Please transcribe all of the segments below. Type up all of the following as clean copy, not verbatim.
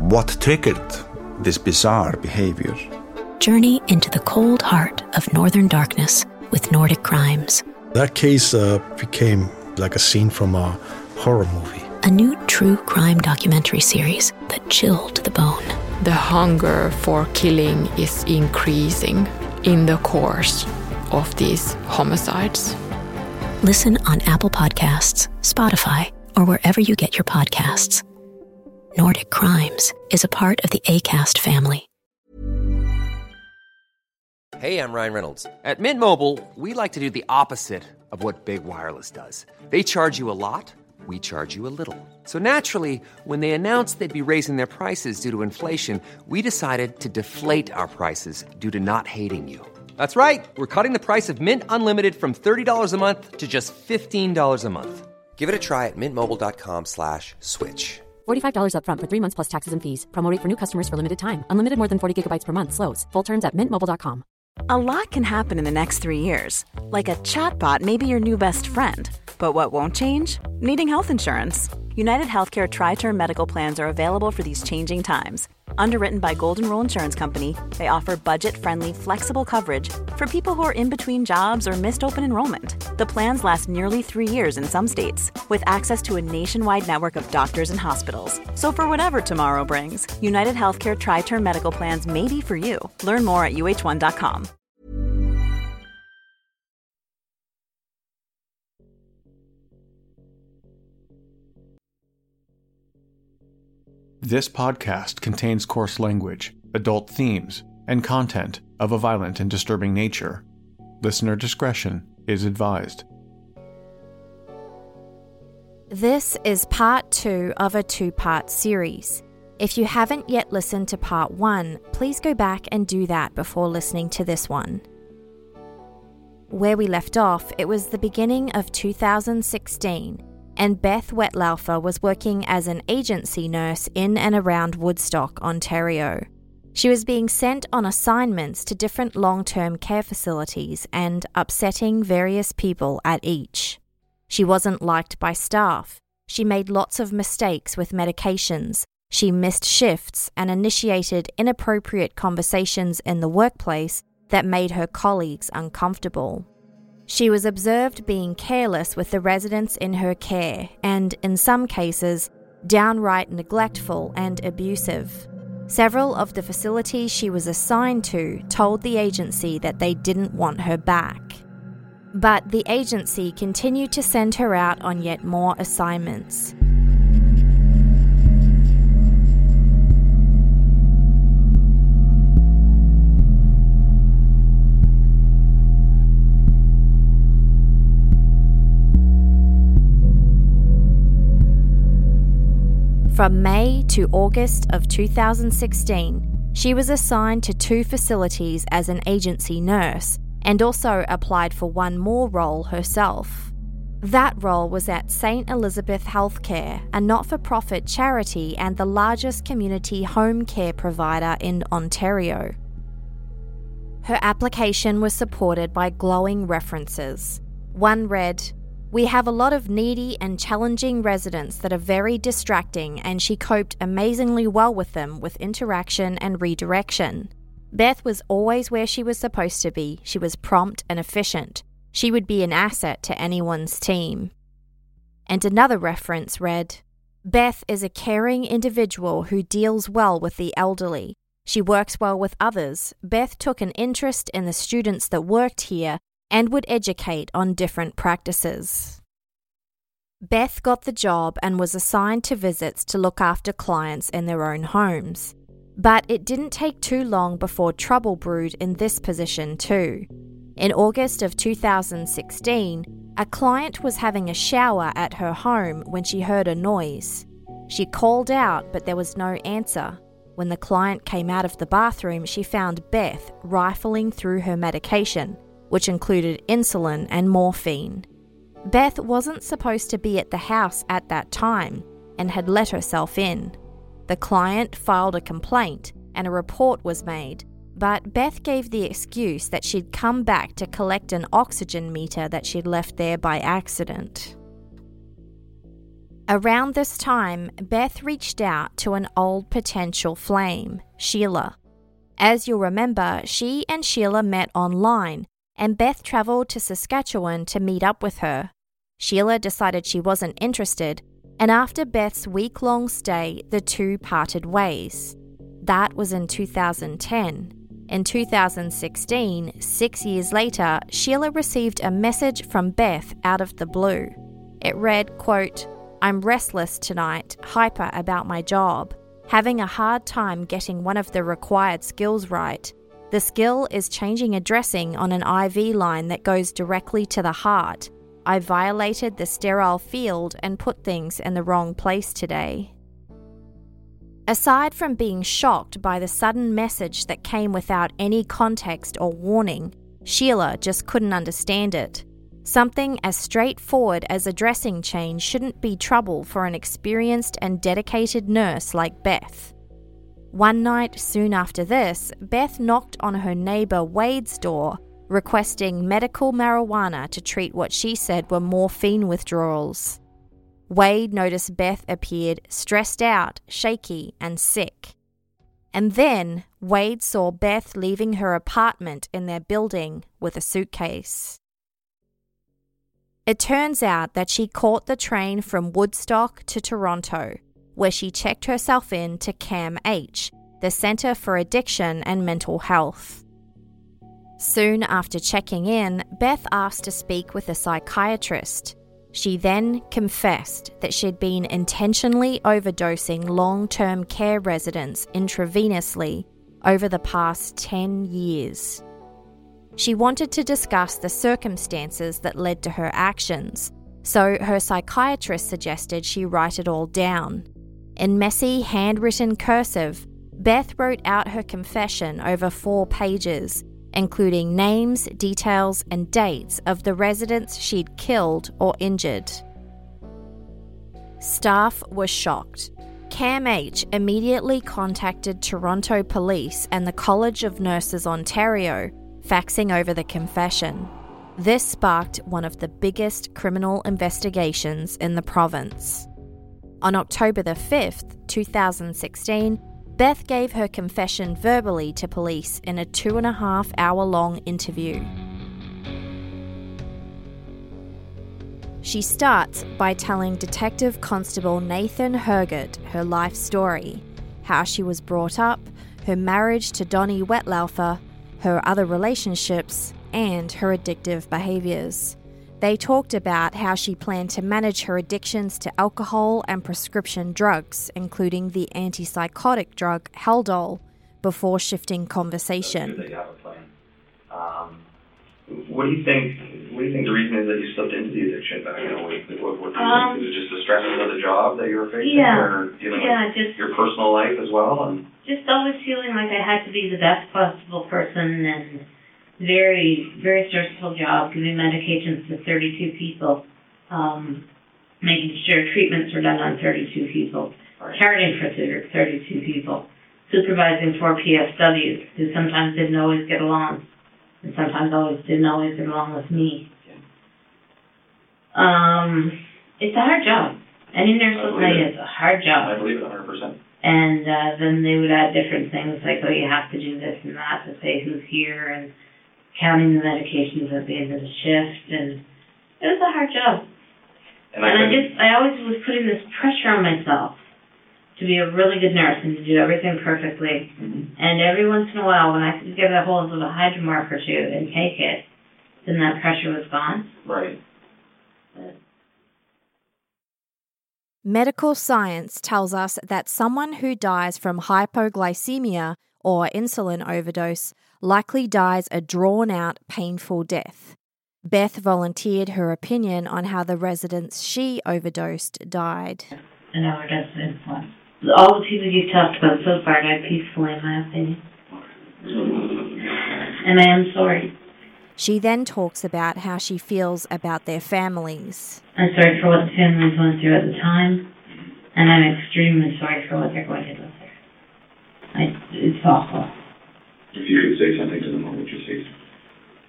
what triggered this bizarre behavior. Journey into the cold heart of Northern Darkness with Nordic Crimes. That case became like a scene from a horror movie. A new true crime documentary series that chilled to the bone. The hunger for killing is increasing in the course of these homicides. Listen on Apple Podcasts, Spotify, or wherever you get your podcasts. Nordic Crimes is a part of the Acast family. Hey, I'm Ryan Reynolds. At Mint Mobile, we like to do the opposite of what Big Wireless does. They charge you a lot, we charge you a little. So naturally, when they announced they'd be raising their prices due to inflation, we decided to deflate our prices due to not hating you. That's right. We're cutting the price of Mint Unlimited from $30 a month to just $15 a month. Give it a try at mintmobile.com/switch. $45 up front for 3 months plus taxes and fees. Promo rate for new customers for limited time. Unlimited more than 40 gigabytes per month slows. Full terms at mintmobile.com. A lot can happen in the next 3 years. Like a chatbot may be your new best friend. But what won't change? Needing health insurance. United Healthcare Tri-Term Medical Plans are available for these changing times. Underwritten by Golden Rule Insurance Company, they offer budget-friendly, flexible coverage for people who are in between jobs or missed open enrollment. The plans last nearly 3 years in some states, with access to a nationwide network of doctors and hospitals. So for whatever tomorrow brings, United Healthcare Tri-Term Medical Plans may be for you. Learn more at uh1.com. This podcast contains coarse language, adult themes, and content of a violent and disturbing nature. Listener discretion is advised. This is part 2 of a 2-part series. If you haven't yet listened to part 1, please go back and do that before listening to this one. Where we left off, it was the beginning of 2016, and Beth Wetlaufer was working as an agency nurse in and around Woodstock, Ontario. She was being sent on assignments to different long-term care facilities and upsetting various people at each. She wasn't liked by staff. She made lots of mistakes with medications. She missed shifts and initiated inappropriate conversations in the workplace that made her colleagues uncomfortable. She was observed being careless with the residents in her care and, in some cases, downright neglectful and abusive. Several of the facilities she was assigned to told the agency that they didn't want her back. But the agency continued to send her out on yet more assignments. From May to August of 2016, she was assigned to 2 facilities as an agency nurse and also applied for one more role herself. That role was at St. Elizabeth Healthcare, a not-for-profit charity and the largest community home care provider in Ontario. Her application was supported by glowing references. One read, "We have a lot of needy and challenging residents that are very distracting, and she coped amazingly well with them with interaction and redirection. Beth was always where she was supposed to be. She was prompt and efficient. She would be an asset to anyone's team." And another reference read, "Beth is a caring individual who deals well with the elderly. She works well with others. Beth took an interest in the students that worked here and would educate on different practices." Beth got the job and was assigned to visits to look after clients in their own homes. But it didn't take too long before trouble brewed in this position too. In August of 2016, a client was having a shower at her home when she heard a noise. She called out, but there was no answer. When the client came out of the bathroom, she found Beth rifling through her medication, which included insulin and morphine. Beth wasn't supposed to be at the house at that time and had let herself in. The client filed a complaint and a report was made, but Beth gave the excuse that she'd come back to collect an oxygen meter that she'd left there by accident. Around this time, Beth reached out to an old potential flame, Sheila. As you'll remember, she and Sheila met online, and Beth travelled to Saskatchewan to meet up with her. Sheila decided she wasn't interested, and after Beth's week-long stay, the two parted ways. That was in 2010. In 2016, 6 years later, Sheila received a message from Beth out of the blue. It read, quote, "I'm restless tonight, hyper about my job, having a hard time getting one of the required skills right. The skill is changing a dressing on an IV line that goes directly to the heart. I violated the sterile field and put things in the wrong place today." Aside from being shocked by the sudden message that came without any context or warning, Sheila just couldn't understand it. Something as straightforward as a dressing change shouldn't be trouble for an experienced and dedicated nurse like Beth. One night soon after this, Beth knocked on her neighbour Wade's door, requesting medical marijuana to treat what she said were morphine withdrawals. Wade noticed Beth appeared stressed out, shaky, and sick. And then Wade saw Beth leaving her apartment in their building with a suitcase. It turns out that she caught the train from Woodstock to Toronto, where she checked herself in to CAMH, the Centre for Addiction and Mental Health. Soon after checking in, Beth asked to speak with a psychiatrist. She then confessed that she'd been intentionally overdosing long-term care residents intravenously over the past 10 years. She wanted to discuss the circumstances that led to her actions, so her psychiatrist suggested she write it all down. In messy, handwritten cursive, Beth wrote out her confession over 4 pages, including names, details, and dates of the residents she'd killed or injured. Staff were shocked. CAMH immediately contacted Toronto Police and the College of Nurses Ontario, faxing over the confession. This sparked one of the biggest criminal investigations in the province. On October the 5th, 2016, Beth gave her confession verbally to police in a 2.5-hour-long interview. She starts by telling Detective Constable Nathan Hergert her life story, how she was brought up, her marriage to Donnie Wettlaufer, her other relationships, and her addictive behaviours. They talked about how she planned to manage her addictions to alcohol and prescription drugs, including the antipsychotic drug Haldol, before shifting conversation. That you have a plan. What do you think the reason is that you slipped into the addiction back then? Was it just the stresses of the job that you were facing, or just your personal life as well? And just always feeling like I had to be the best possible person, and very, very stressful job, giving medications to 32 people, making sure treatments were done on 32 people, caring for 32 people, supervising 4 PSWs who sometimes didn't always get along, and sometimes didn't always get along with me. It's a hard job. Any nurse will tell you it's a hard job. I believe it 100%. And then they would add different things like, oh, you have to do this and that to say who's here, and counting the medications at the end of the shift, and it was a hard job. And I always was putting this pressure on myself to be a really good nurse and to do everything perfectly. Mm-hmm. And every once in a while, when I could get a hold of a Hydromark or two and take it, then that pressure was gone. Right. Medical science tells us that someone who dies from hypoglycemia or insulin overdose likely dies a drawn-out, painful death. Beth volunteered her opinion on how the residents she overdosed died. An overdose of insulin. All the people you've talked about so far died peacefully, in my opinion. And I am sorry. She then talks about how she feels about their families. I'm sorry for what the families went through at the time, and I'm extremely sorry for what they're going to go through. It's awful. If you could say something to them, what would you say?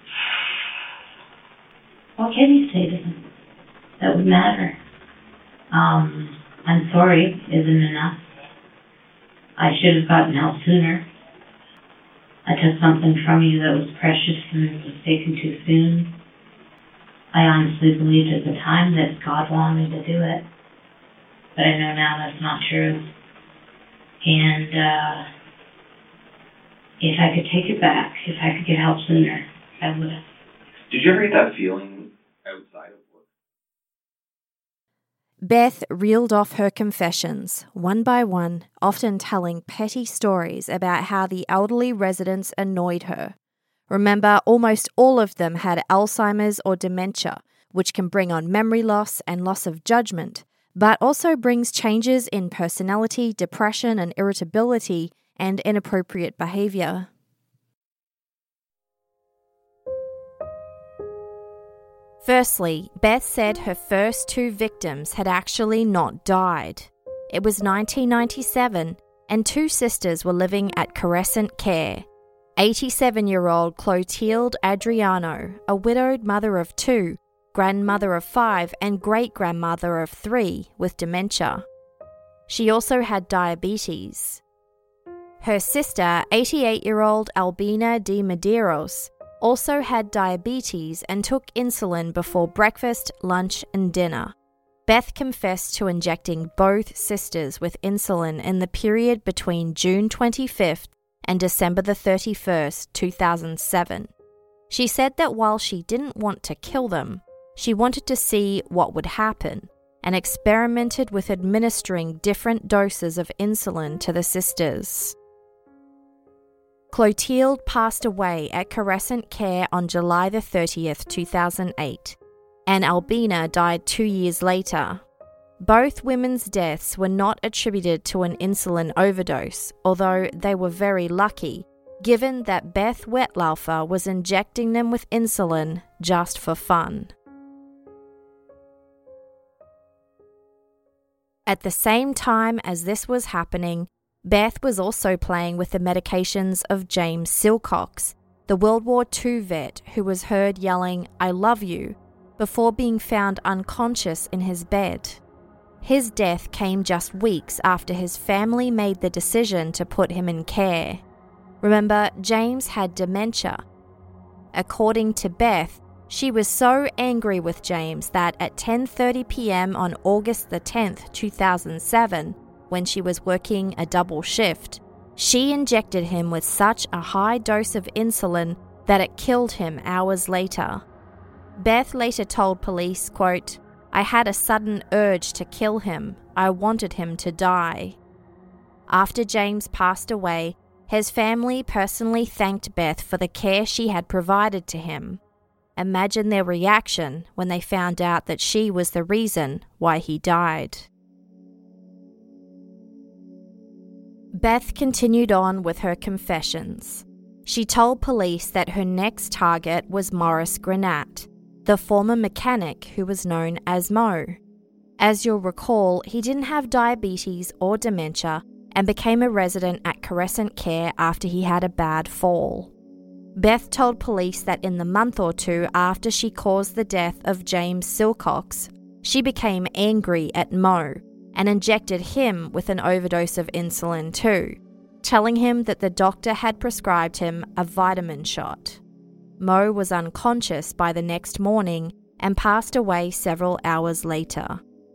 What can you say to them that would matter? I'm sorry isn't enough. I should have gotten help sooner. I took something from you that was precious and it was taken too soon. I honestly believed at the time that God wanted me to do it. But I know now that's not true. And if I could take it back, if I could get help sooner, I would have. Did you ever get that feeling outside of work? Beth reeled off her confessions, one by one, often telling petty stories about how the elderly residents annoyed her. Remember, almost all of them had Alzheimer's or dementia, which can bring on memory loss and loss of judgment, but also brings changes in personality, depression and irritability, and inappropriate behaviour. Firstly, Beth said her first two victims had actually not died. It was 1997, and two sisters were living at Crescent Care. 87-year-old Clotilde Adriano, a widowed mother of 2, grandmother of 5, and great-grandmother of 3 with dementia. She also had diabetes. Her sister, 88-year-old Albina de Medeiros, also had diabetes and took insulin before breakfast, lunch, and dinner. Beth confessed to injecting both sisters with insulin in the period between June 25th and December the 31st, 2007. She said that while she didn't want to kill them, she wanted to see what would happen and experimented with administering different doses of insulin to the sisters. Clotilde passed away at Crescent Care on July the 30th, 2008, and Albina died 2 years later. Both women's deaths were not attributed to an insulin overdose, although they were very lucky, given that Beth Wetlaufer was injecting them with insulin just for fun. At the same time as this was happening, Beth was also playing with the medications of James Silcox, the World War II vet who was heard yelling, "I love you," before being found unconscious in his bed. His death came just weeks after his family made the decision to put him in care. Remember, James had dementia. According to Beth, she was so angry with James that at 10:30 p.m. on August the 10th, 2007, when she was working a double shift, she injected him with such a high dose of insulin that it killed him hours later. Beth later told police, quote, "I had a sudden urge to kill him. I wanted him to die." After James passed away, his family personally thanked Beth for the care she had provided to him. Imagine their reaction when they found out that she was the reason why he died. Beth continued on with her confessions. She told police that her next target was Maurice Granat, the former mechanic who was known as Mo. As you'll recall, he didn't have diabetes or dementia and became a resident at Crescent Care after he had a bad fall. Beth told police that in the month or two after she caused the death of James Silcox, she became angry at Mo and injected him with an overdose of insulin too, telling him that the doctor had prescribed him a vitamin shot. Mo was unconscious by the next morning and passed away several hours later.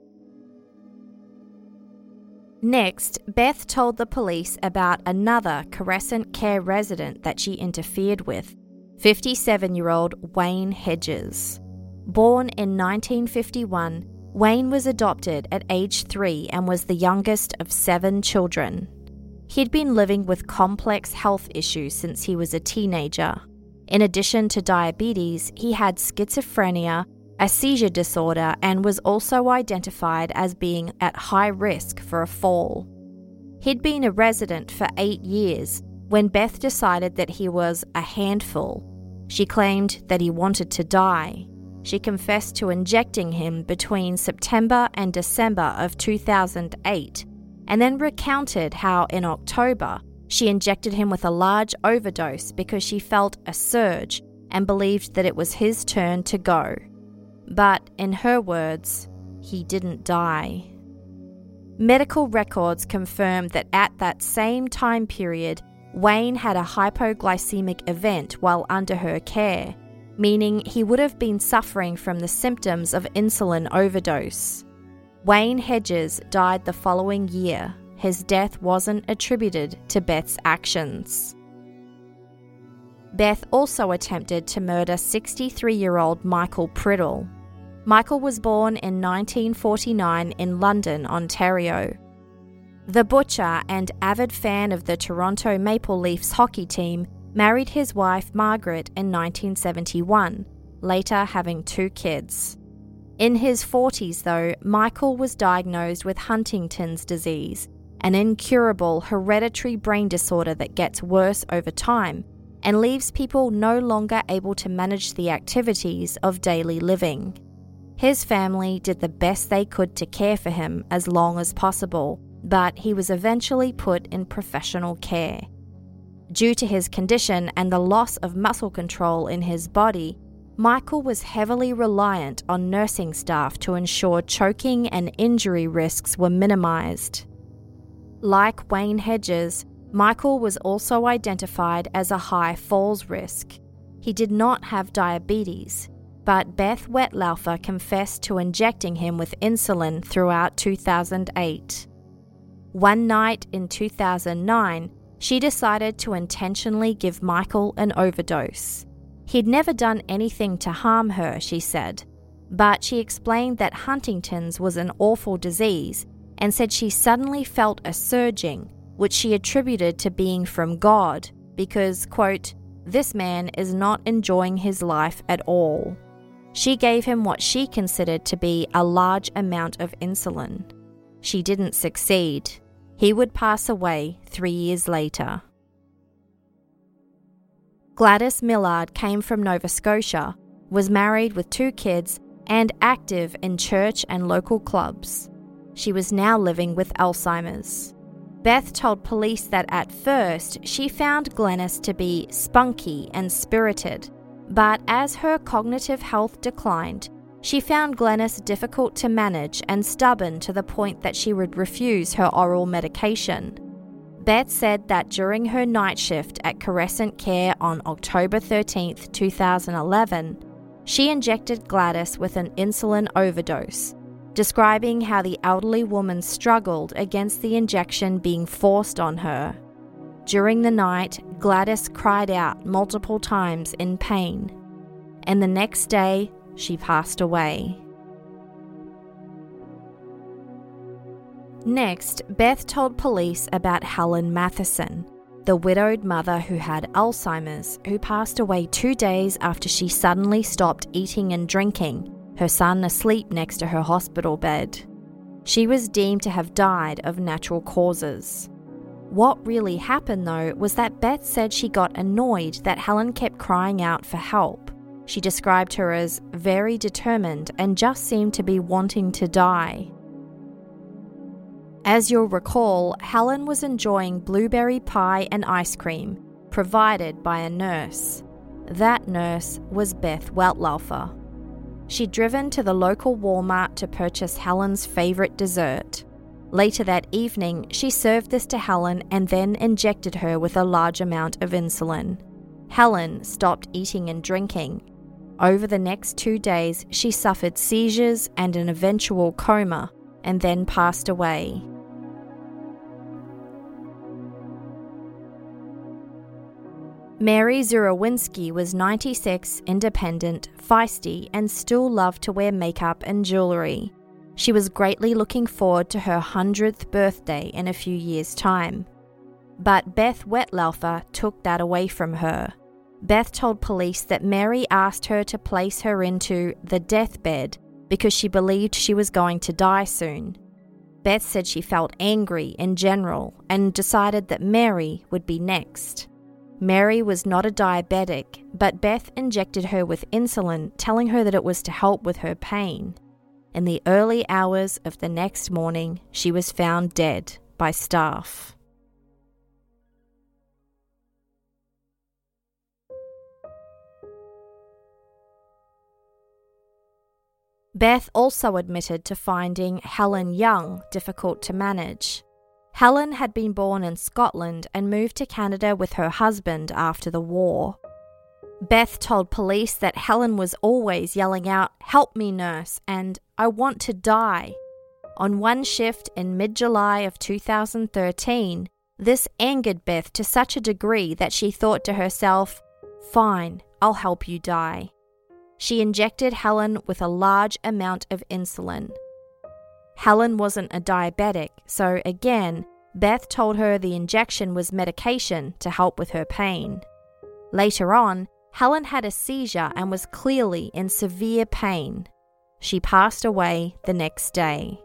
Next, Beth told the police about another Crescent Care resident that she interfered with, 57-year-old Wayne Hedges. Born in 1951, Wayne was adopted at age 3 and was the youngest of 7 children. He'd been living with complex health issues since he was a teenager. In addition to diabetes, he had schizophrenia, a seizure disorder, and was also identified as being at high risk for a fall. He'd been a resident for 8 years when Beth decided that he was a handful. She claimed that he wanted to die. She confessed to injecting him between September and December of 2008, and then recounted how in October she injected him with a large overdose because she felt a surge and believed that it was his turn to go. But, in her words, he didn't die. Medical records confirmed that at that same time period, Wayne had a hypoglycemic event while under her care, meaning he would have been suffering from the symptoms of insulin overdose. Wayne Hedges died the following year. His death wasn't attributed to Beth's actions. Beth also attempted to murder 63-year-old Michael Priddle. Michael was born in 1949 in London, Ontario. The butcher and avid fan of the Toronto Maple Leafs hockey team married his wife Margaret in 1971, later having 2 kids. In his 40s, though, Michael was diagnosed with Huntington's disease, an incurable hereditary brain disorder that gets worse over time and leaves people no longer able to manage the activities of daily living. His family did the best they could to care for him as long as possible, but he was eventually put in professional care. Due to his condition and the loss of muscle control in his body, Michael was heavily reliant on nursing staff to ensure choking and injury risks were minimized. Like Wayne Hedges, Michael was also identified as a high falls risk. He did not have diabetes, but Beth Wetlaufer confessed to injecting him with insulin throughout 2008. One night in 2009, she decided to intentionally give Michael an overdose. He'd never done anything to harm her, she said, but she explained that Huntington's was an awful disease and said she suddenly felt a surging, which she attributed to being from God because, quote, "This man is not enjoying his life at all." She gave him what she considered to be a large amount of insulin. She didn't succeed. He would pass away 3 years later. Gladys Millard came from Nova Scotia, was married with 2 kids, and active in church and local clubs. She was now living with Alzheimer's. Beth told police that at first she found Glenys to be spunky and spirited, but as her cognitive health declined, she found Glenys difficult to manage and stubborn to the point that she would refuse her oral medication. Beth said that during her night shift at Crescent Care on October 13, 2011, she injected Gladys with an insulin overdose, describing how the elderly woman struggled against the injection being forced on her. During the night, Gladys cried out multiple times in pain, and the next day, she passed away. Next, Beth told police about Helen Matheson, the widowed mother who had Alzheimer's, who passed away 2 days after she suddenly stopped eating and drinking, her son asleep next to her hospital bed. She was deemed to have died of natural causes. What really happened, though, was that Beth said she got annoyed that Helen kept crying out for help. She described her as very determined and just seemed to be wanting to die. As you'll recall, Helen was enjoying blueberry pie and ice cream, provided by a nurse. That nurse was Beth Wetlaufer. She'd driven to the local Walmart to purchase Helen's favourite dessert. Later that evening, she served this to Helen and then injected her with a large amount of insulin. Helen stopped eating and drinking. Over the next 2 days, she suffered seizures and an eventual coma, and then passed away. Mary Zurawinski was 96, independent, feisty, and still loved to wear makeup and jewellery. She was greatly looking forward to her 100th birthday in a few years' time. But Beth Wetlaufer took that away from her. Beth told police that Mary asked her to place her into the deathbed because she believed she was going to die soon. Beth said she felt angry in general and decided that Mary would be next. Mary was not a diabetic, but Beth injected her with insulin, telling her that it was to help with her pain. In the early hours of the next morning, she was found dead by staff. Beth also admitted to finding Helen Young difficult to manage. Helen had been born in Scotland and moved to Canada with her husband after the war. Beth told police that Helen was always yelling out, "Help me, nurse," and "I want to die." On one shift in mid-July of 2013, this angered Beth to such a degree that she thought to herself, "Fine, I'll help you die." She injected Helen with a large amount of insulin. Helen wasn't a diabetic, so again, Beth told her the injection was medication to help with her pain. Later on, Helen had a seizure and was clearly in severe pain. She passed away the next day.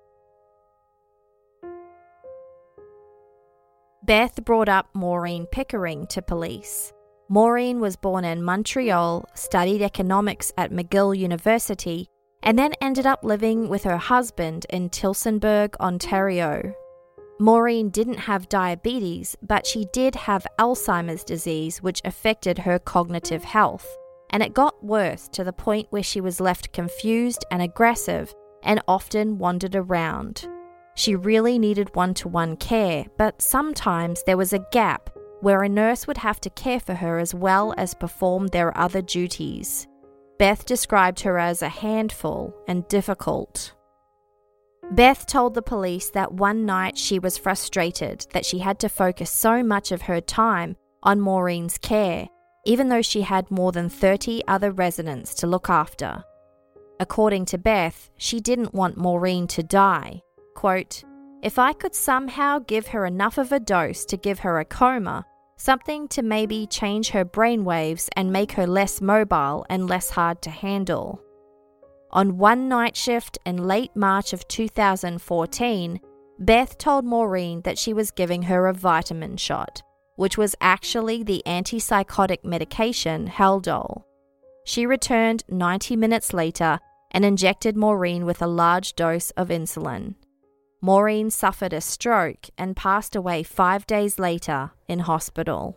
Beth brought up Maureen Pickering to police. Maureen was born in Montreal, studied economics at McGill University, and then ended up living with her husband in Tillsonburg, Ontario. Maureen didn't have diabetes, but she did have Alzheimer's disease, which affected her cognitive health, and it got worse to the point where she was left confused and aggressive and often wandered around. She really needed one-to-one care, but sometimes there was a gap where a nurse would have to care for her as well as perform their other duties. Beth described her as a handful and difficult. Beth told the police that one night she was frustrated that she had to focus so much of her time on Maureen's care, even though she had more than 30 other residents to look after. According to Beth, she didn't want Maureen to die. Quote, "If I could somehow give her enough of a dose to give her a coma, something to maybe change her brainwaves and make her less mobile and less hard to handle." On one night shift in late March of 2014, Beth told Maureen that she was giving her a vitamin shot, which was actually the antipsychotic medication Haldol. She returned 90 minutes later and injected Maureen with a large dose of insulin. Maureen suffered a stroke and passed away 5 days later in hospital.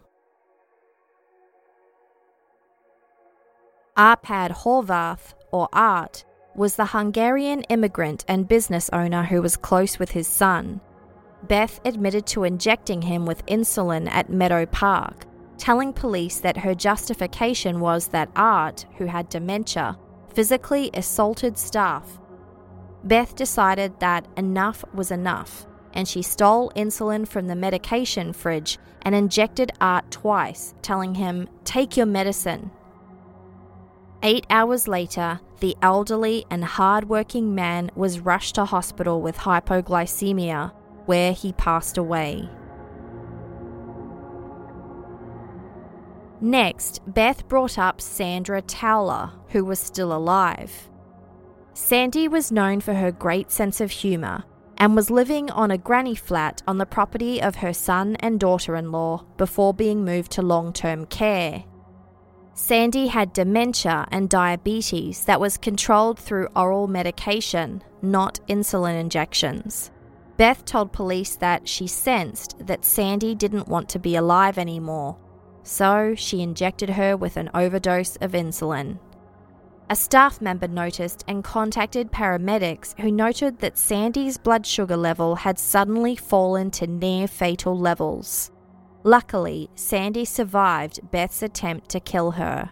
Arpad Horvath, or Art, was the Hungarian immigrant and business owner who was close with his son. Beth admitted to injecting him with insulin at Meadow Park, telling police that her justification was that Art, who had dementia, physically assaulted staff. Beth decided that enough was enough, and she stole insulin from the medication fridge and injected Art twice, telling him, "Take your medicine." 8 hours later, the elderly and hard-working man was rushed to hospital with hypoglycemia, where he passed away. Next, Beth brought up Sandra Towler, who was still alive. Sandy was known for her great sense of humour and was living on a granny flat on the property of her son and daughter-in-law before being moved to long-term care. Sandy had dementia and diabetes that was controlled through oral medication, not insulin injections. Beth told police that she sensed that Sandy didn't want to be alive anymore, so she injected her with an overdose of insulin. A staff member noticed and contacted paramedics who noted that Sandy's blood sugar level had suddenly fallen to near-fatal levels. Luckily, Sandy survived Beth's attempt to kill her.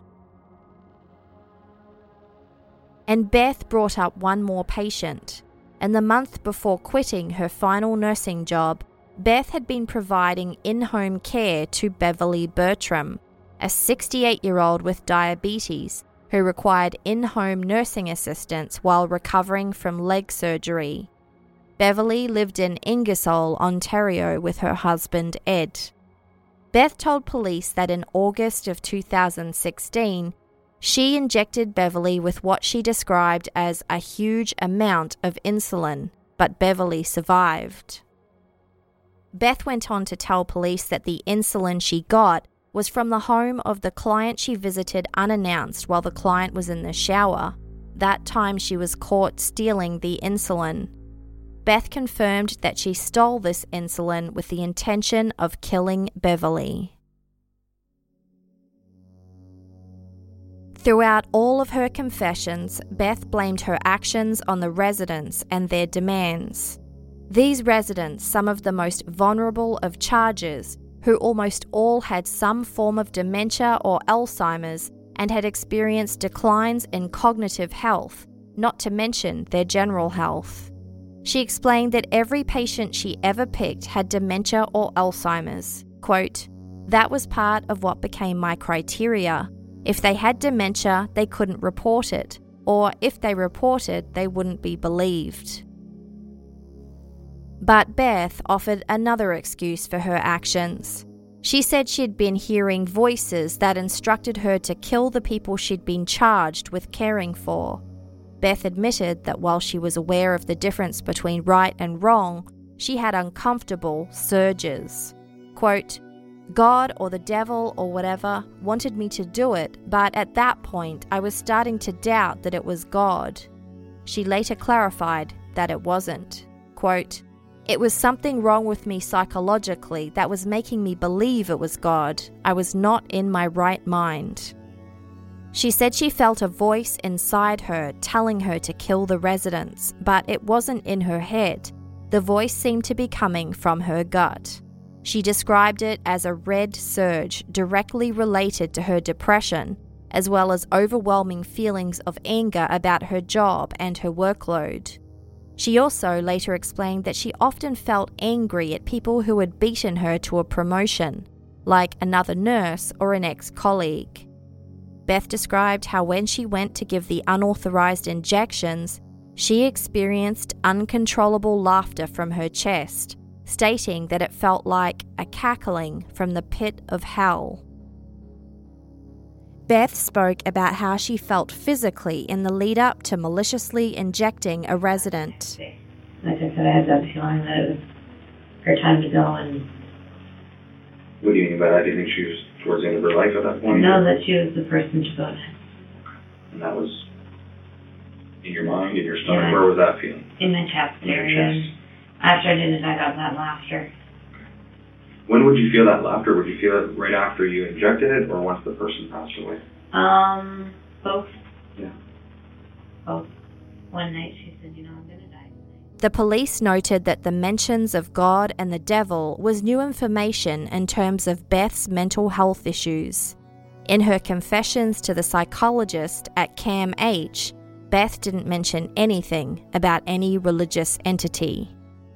And Beth brought up one more patient. In the month before quitting her final nursing job, Beth had been providing in-home care to Beverly Bertram, a 68-year-old with diabetes who required in-home nursing assistance while recovering from leg surgery. Beverly lived in Ingersoll, Ontario with her husband Ed. Beth told police that in August of 2016, she injected Beverly with what she described as a huge amount of insulin, but Beverly survived. Beth went on to tell police that the insulin she got was from the home of the client she visited unannounced while the client was in the shower. That time she was caught stealing the insulin. Beth confirmed that she stole this insulin with the intention of killing Beverly. Throughout all of her confessions, Beth blamed her actions on the residents and their demands. These residents, some of the most vulnerable of charges, who almost all had some form of dementia or Alzheimer's and had experienced declines in cognitive health, not to mention their general health. She explained that every patient she ever picked had dementia or Alzheimer's. Quote, "That was part of what became my criteria. If they had dementia, they couldn't report it, or if they reported, they wouldn't be believed." But Beth offered another excuse for her actions. She said she'd been hearing voices that instructed her to kill the people she'd been charged with caring for. Beth admitted that while she was aware of the difference between right and wrong, she had uncomfortable surges. Quote, "God or the devil or whatever wanted me to do it, but at that point I was starting to doubt that it was God." She later clarified that it wasn't. Quote, "It was something wrong with me psychologically that was making me believe it was God. I was not in my right mind." She said she felt a voice inside her telling her to kill the residents, but it wasn't in her head. The voice seemed to be coming from her gut. She described it as a red surge directly related to her depression, as well as overwhelming feelings of anger about her job and her workload. She also later explained that she often felt angry at people who had beaten her to a promotion, like another nurse or an ex-colleague. Beth described how when she went to give the unauthorized injections, she experienced uncontrollable laughter from her chest, stating that it felt like a cackling from the pit of hell. Beth spoke about how she felt physically in the lead up to maliciously injecting a resident. Like I said, I had that feeling that it was her time to go. And what do you mean by that? Do you think she was towards the end of her life at that point? No, that she was the person to go. And that was in your mind, in your stomach? Yeah. Where was that feeling? In my chest area. After I did it, I got that laughter. When would you feel that laughter? Would you feel it right after you injected it, or once the person passed away? Both. Yeah. Both. One night she said, I'm going to die. The police noted that the mentions of God and the devil was new information in terms of Beth's mental health issues. In her confessions to the psychologist at CAMH, Beth didn't mention anything about any religious entity.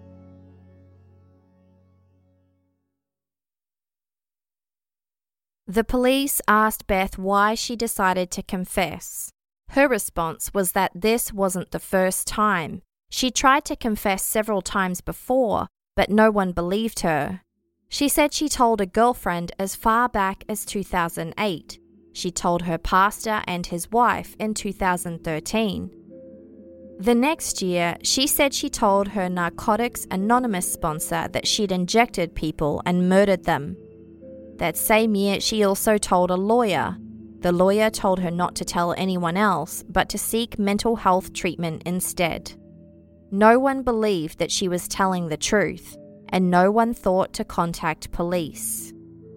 The police asked Beth why she decided to confess. Her response was that this wasn't the first time. She tried to confess several times before, but no one believed her. She said she told a girlfriend as far back as 2008. She told her pastor and his wife in 2013. The next year, she said she told her Narcotics Anonymous sponsor that she'd injected people and murdered them. That same year, she also told a lawyer. The lawyer told her not to tell anyone else, but to seek mental health treatment instead. No one believed that she was telling the truth, and no one thought to contact police.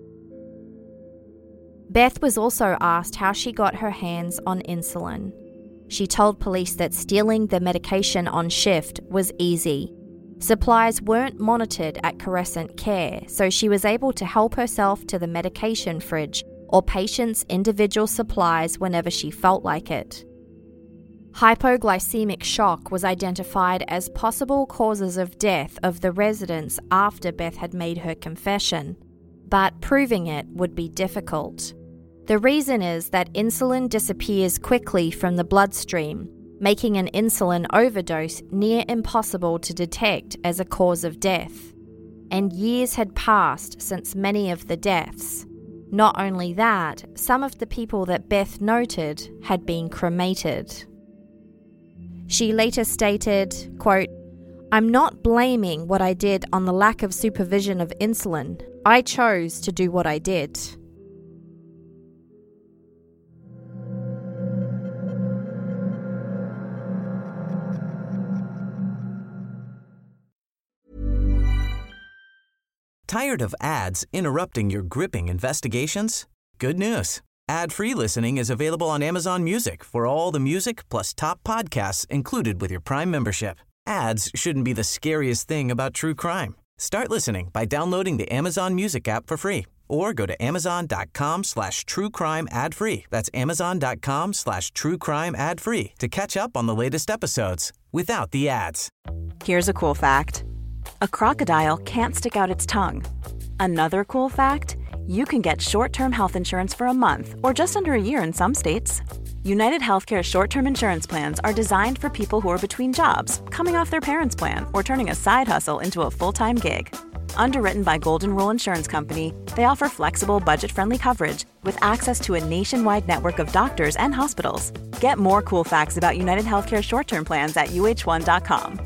Beth was also asked how she got her hands on insulin. She told police that stealing the medication on shift was easy. Supplies weren't monitored at Crescent Care, so she was able to help herself to the medication fridge or patients' individual supplies whenever she felt like it. Hypoglycemic shock was identified as possible causes of death of the residents after Beth had made her confession, but proving it would be difficult. The reason is that insulin disappears quickly from the bloodstream, making an insulin overdose near impossible to detect as a cause of death. And years had passed since many of the deaths. Not only that, some of the people that Beth noted had been cremated. She later stated, quote, "I'm not blaming what I did on the lack of supervision of insulin. I chose to do what I did." Tired of ads interrupting your gripping investigations? Good news. Ad-free listening is available on Amazon Music for all the music plus top podcasts included with your Prime membership. Ads shouldn't be the scariest thing about true crime. Start listening by downloading the Amazon Music app for free or go to amazon.com/truecrime ad-free. That's amazon.com/truecrime ad-free to catch up on the latest episodes without the ads. Here's a cool fact. A crocodile can't stick out its tongue. Another cool fact, you can get short-term health insurance for a month or just under a year in some states. United Healthcare short-term insurance plans are designed for people who are between jobs, coming off their parents' plan, or turning a side hustle into a full-time gig. Underwritten by Golden Rule Insurance Company, they offer flexible, budget-friendly coverage with access to a nationwide network of doctors and hospitals. Get more cool facts about United Healthcare short-term plans at uh1.com.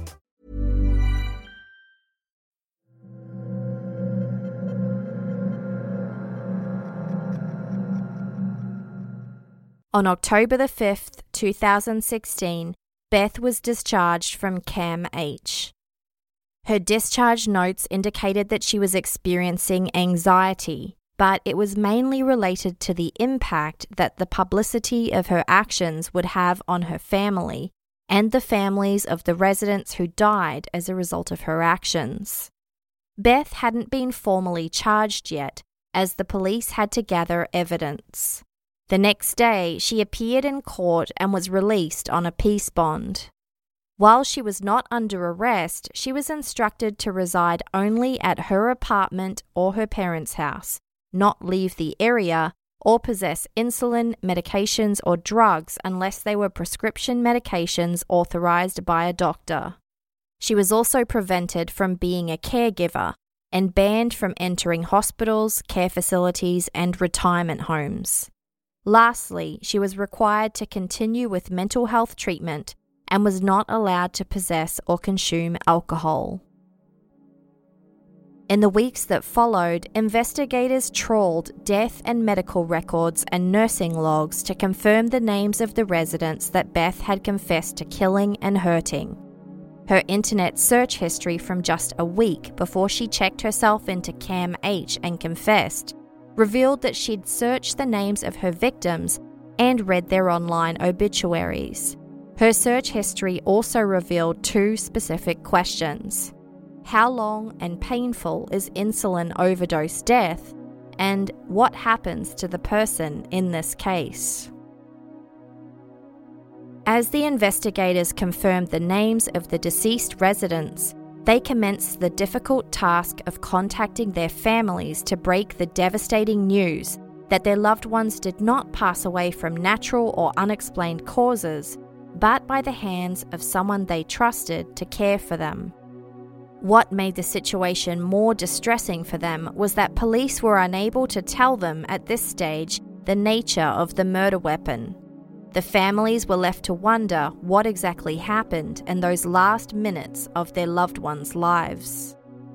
On October the 5th, 2016, Beth was discharged from Cam H. Her discharge notes indicated that she was experiencing anxiety, but it was mainly related to the impact that the publicity of her actions would have on her family and the families of the residents who died as a result of her actions. Beth hadn't been formally charged yet, as the police had to gather evidence. The next day, she appeared in court and was released on a peace bond. While she was not under arrest, she was instructed to reside only at her apartment or her parents' house, not leave the area, or possess insulin, medications, or drugs unless they were prescription medications authorized by a doctor. She was also prevented from being a caregiver and banned from entering hospitals, care facilities, and retirement homes. Lastly, she was required to continue with mental health treatment and was not allowed to possess or consume alcohol. In the weeks that followed, investigators trawled death and medical records and nursing logs to confirm the names of the residents that Beth had confessed to killing and hurting. Her internet search history from just a week before she checked herself into Cam H and confessed revealed that she'd searched the names of her victims and read their online obituaries. Her search history also revealed two specific questions. How long and painful is insulin overdose death? And what happens to the person in this case? As the investigators confirmed the names of the deceased residents, they commenced the difficult task of contacting their families to break the devastating news that their loved ones did not pass away from natural or unexplained causes, but by the hands of someone they trusted to care for them. What made the situation more distressing for them was that police were unable to tell them at this stage the nature of the murder weapon. The families were left to wonder what exactly happened in those last minutes of their loved ones' lives.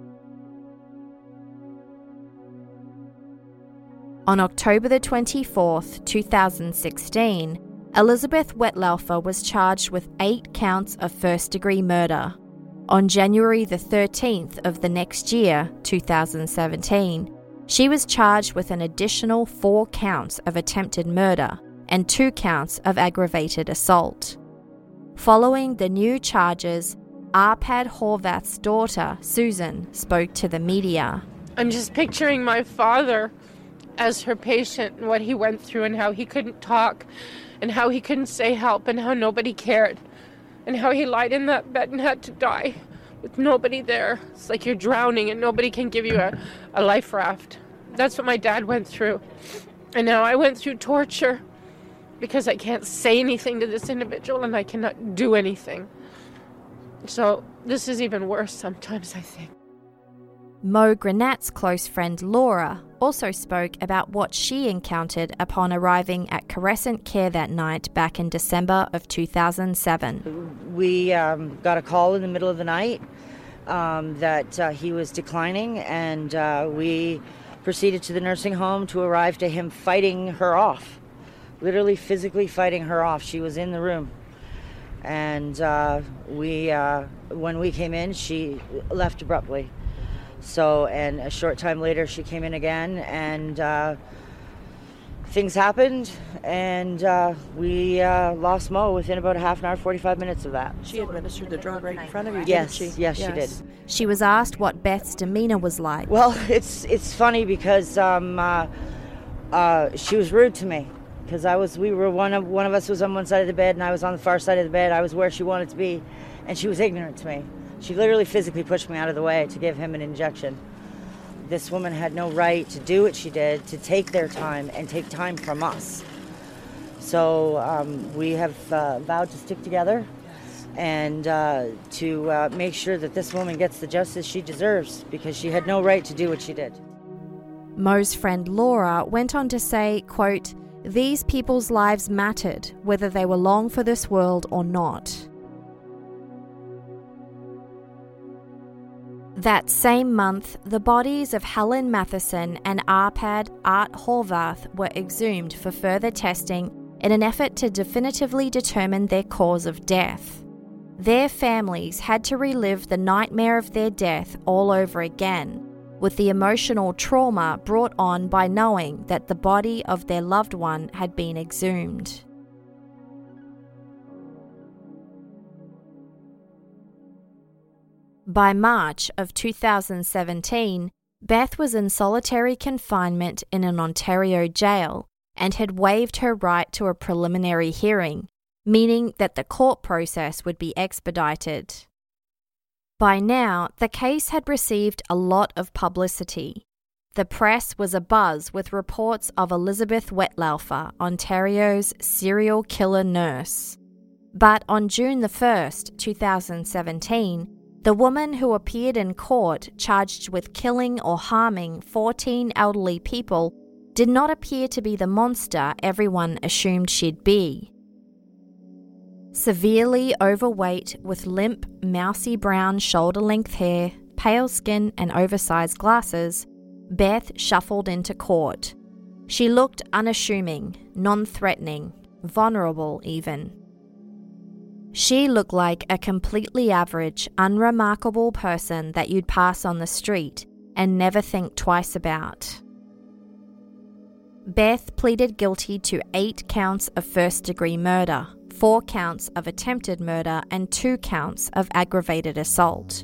On October the 24th, 2016, Elizabeth Wetlaufer was charged with 8 counts of first-degree murder. On January the 13th of the next year, 2017, she was charged with an additional 4 counts of attempted murder and 2 counts of aggravated assault. Following the new charges, Arpad Horvath's daughter, Susan, spoke to the media. I'm just picturing my father as her patient and what he went through and how he couldn't talk and how he couldn't say help and how nobody cared and how he lied in that bed and had to die with nobody there. It's like you're drowning and nobody can give you a life raft. That's what my dad went through. And now I went through torture because I can't say anything to this individual and I cannot do anything. So this is even worse sometimes, I think. Mo Granat's close friend Laura also spoke about what she encountered upon arriving at Crescent Care that night back in December of 2007. We got a call in the middle of the night that he was declining, and we proceeded to the nursing home to arrive to him fighting her off, literally physically fighting her off. She was in the room. And when we came in, she left abruptly. So, and a short time later, she came in again, and things happened, and we lost Mo within about a half an hour, 45 minutes of that. She administered the drug right in front of you, yes, didn't she? Yes, she did. She was asked what Beth's demeanor was like. Well, it's funny because she was rude to me. Because one of us was on one side of the bed and I was on the far side of the bed. I was where she wanted to be, and she was ignorant to me. She literally physically pushed me out of the way to give him an injection. This woman had no right to do what she did, to take their time and take time from us. So we have vowed to stick together and to make sure that this woman gets the justice she deserves, because she had no right to do what she did. Mo's friend Laura went on to say, quote, "These people's lives mattered, whether they were long for this world or not." That same month, the bodies of Helen Matheson and Arpad Art Horvath were exhumed for further testing in an effort to definitively determine their cause of death. Their families had to relive the nightmare of their death all over again, with the emotional trauma brought on by knowing that the body of their loved one had been exhumed. By March of 2017, Beth was in solitary confinement in an Ontario jail and had waived her right to a preliminary hearing, meaning that the court process would be expedited. By now, the case had received a lot of publicity. The press was abuzz with reports of Elizabeth Wetlaufer, Ontario's serial killer nurse. But on June 1st, 2017, the woman who appeared in court charged with killing or harming 14 elderly people did not appear to be the monster everyone assumed she'd be. Severely overweight with limp, mousy brown shoulder-length hair, pale skin and oversized glasses, Beth shuffled into court. She looked unassuming, non-threatening, vulnerable even. She looked like a completely average, unremarkable person that you'd pass on the street and never think twice about. Beth pleaded guilty to 8 counts of first-degree murder, 4 counts of attempted murder, and 2 counts of aggravated assault.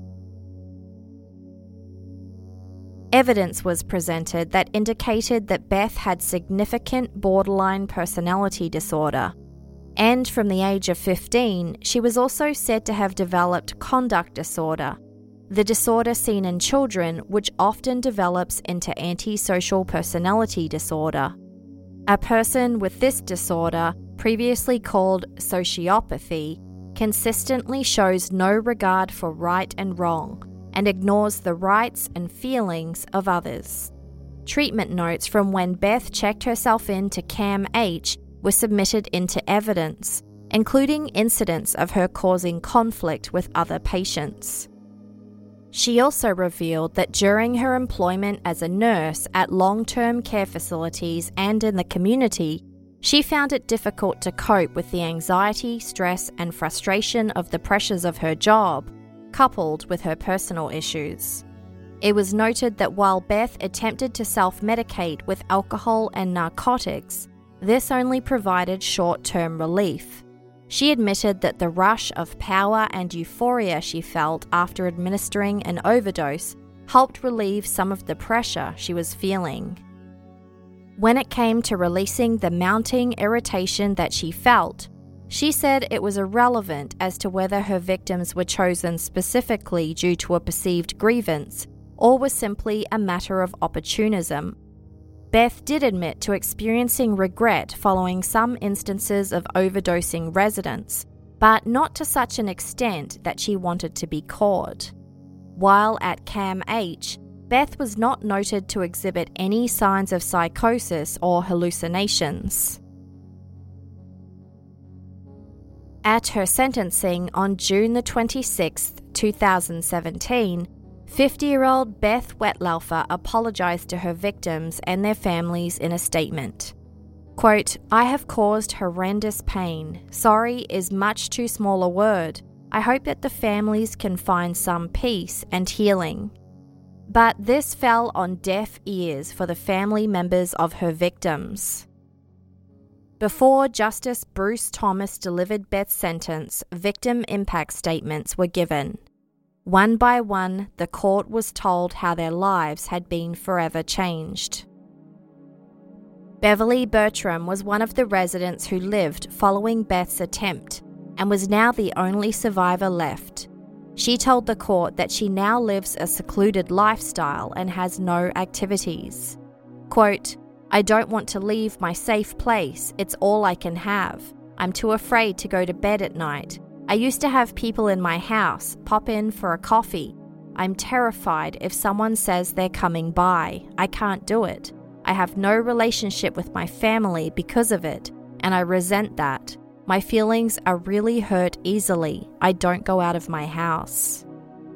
Evidence was presented that indicated that Beth had significant borderline personality disorder, and from the age of 15, she was also said to have developed conduct disorder, the disorder seen in children which often develops into antisocial personality disorder. A person with this disorder, previously called sociopathy, consistently shows no regard for right and wrong and ignores the rights and feelings of others. Treatment notes from when Beth checked herself in to CAMH were submitted into evidence, including incidents of her causing conflict with other patients. She also revealed that during her employment as a nurse at long-term care facilities and in the community, she found it difficult to cope with the anxiety, stress, and frustration of the pressures of her job, coupled with her personal issues. It was noted that while Beth attempted to self-medicate with alcohol and narcotics, this only provided short-term relief. She admitted that the rush of power and euphoria she felt after administering an overdose helped relieve some of the pressure she was feeling. When it came to releasing the mounting irritation that she felt, she said it was irrelevant as to whether her victims were chosen specifically due to a perceived grievance or was simply a matter of opportunism. Beth did admit to experiencing regret following some instances of overdosing residents, but not to such an extent that she wanted to be caught. While at CAMH, Beth was not noted to exhibit any signs of psychosis or hallucinations. At her sentencing on June 26, 2017, 50-year-old Beth Wetlaufer apologized to her victims and their families in a statement. Quote, "I have caused horrendous pain. Sorry is much too small a word. I hope that the families can find some peace and healing." But this fell on deaf ears for the family members of her victims. Before Justice Bruce Thomas delivered Beth's sentence, victim impact statements were given. One by one, the court was told how their lives had been forever changed. Beverly Bertram was one of the residents who lived following Beth's attempt and was now the only survivor left. She told the court that she now lives a secluded lifestyle and has no activities. Quote, "I don't want to leave my safe place. It's all I can have. I'm too afraid to go to bed at night. I used to have people in my house pop in for a coffee. I'm terrified if someone says they're coming by. I can't do it. I have no relationship with my family because of it, and I resent that. My feelings are really hurt easily. I don't go out of my house."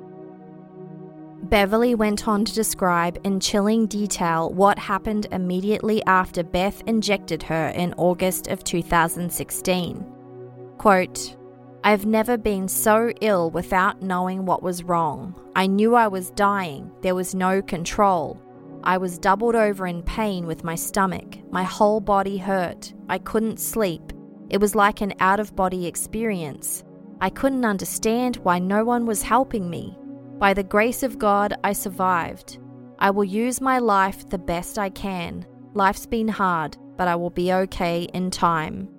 Beverly went on to describe in chilling detail what happened immediately after Beth injected her in August of 2016. Quote, "I've never been so ill without knowing what was wrong. I knew I was dying. There was no control. I was doubled over in pain with my stomach. My whole body hurt. I couldn't sleep. It was like an out-of-body experience. I couldn't understand why no one was helping me. By the grace of God, I survived. I will use my life the best I can. Life's been hard, but I will be okay in time."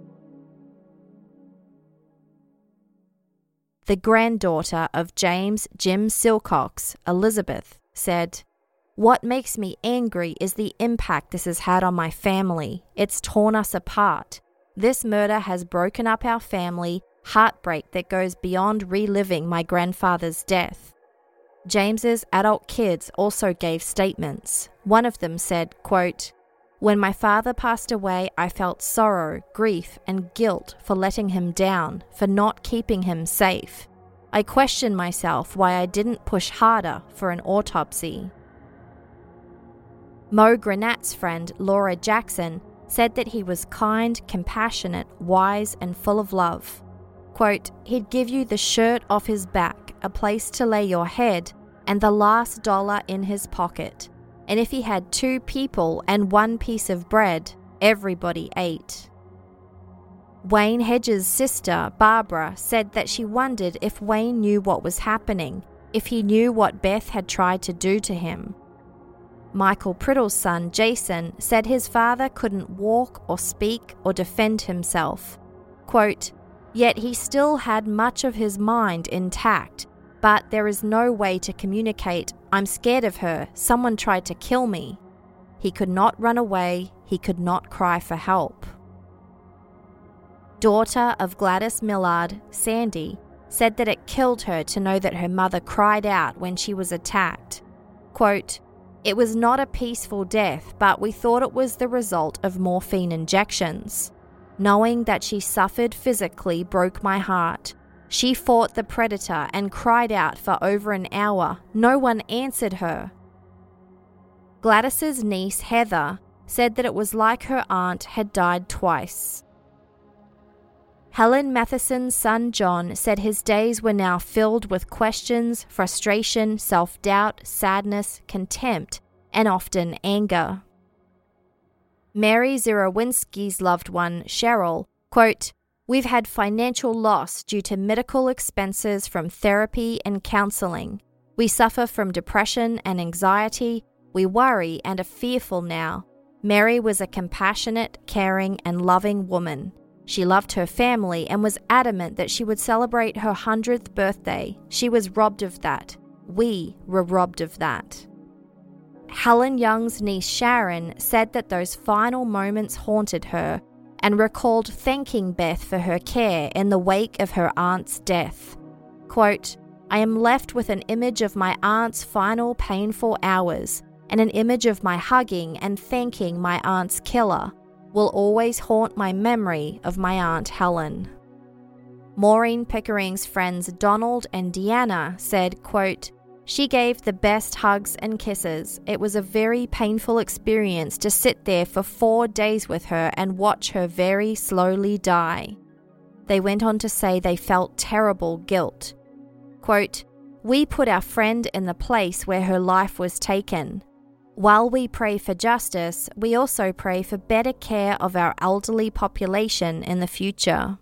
The granddaughter of James Jim Silcox, Elizabeth, said, "What makes me angry is the impact this has had on my family. It's torn us apart. This murder has broken up our family, heartbreak that goes beyond reliving my grandfather's death." James's adult kids also gave statements. One of them said, quote, "When my father passed away, I felt sorrow, grief, and guilt for letting him down, for not keeping him safe. I questioned myself why I didn't push harder for an autopsy." Mo Granat's friend, Laura Jackson, said that he was kind, compassionate, wise, and full of love. Quote, "He'd give you the shirt off his back, a place to lay your head, and the last dollar in his pocket. And if he had 2 people and 1 piece of bread, everybody ate." Wayne Hedges' sister, Barbara, said that she wondered if Wayne knew what was happening, if he knew what Beth had tried to do to him. Michael Priddle's son, Jason, said his father couldn't walk or speak or defend himself. Quote, "Yet he still had much of his mind intact, but there is no way to communicate. I'm scared of her. Someone tried to kill me." He could not run away. He could not cry for help. Daughter of Gladys Millard, Sandy, said that it killed her to know that her mother cried out when she was attacked. Quote, "It was not a peaceful death, but we thought it was the result of morphine injections. Knowing that she suffered physically broke my heart. She fought the predator and cried out for over an hour. No one answered her." Gladys's niece, Heather, said that it was like her aunt had died twice. Helen Matheson's son, John, said his days were now filled with questions, frustration, self-doubt, sadness, contempt, and often anger. Mary Zerowinski's loved one, Cheryl, quote, "We've had financial loss due to medical expenses from therapy and counseling. We suffer from depression and anxiety. We worry and are fearful now. Mary was a compassionate, caring, and loving woman. She loved her family and was adamant that she would celebrate her 100th birthday. She was robbed of that. We were robbed of that." Helen Young's niece Sharon said that those final moments haunted her and recalled thanking Beth for her care in the wake of her aunt's death. Quote, "I am left with an image of my aunt's final painful hours and an image of my hugging and thanking my aunt's killer will always haunt my memory of my Aunt Helen." Maureen Pickering's friends Donald and Deanna said, quote, "She gave the best hugs and kisses. It was a very painful experience to sit there for 4 days with her and watch her very slowly die." They went on to say they felt terrible guilt. Quote, We put our friend in the place where her life was taken. While we pray for justice, we also pray for better care of our elderly population in the future.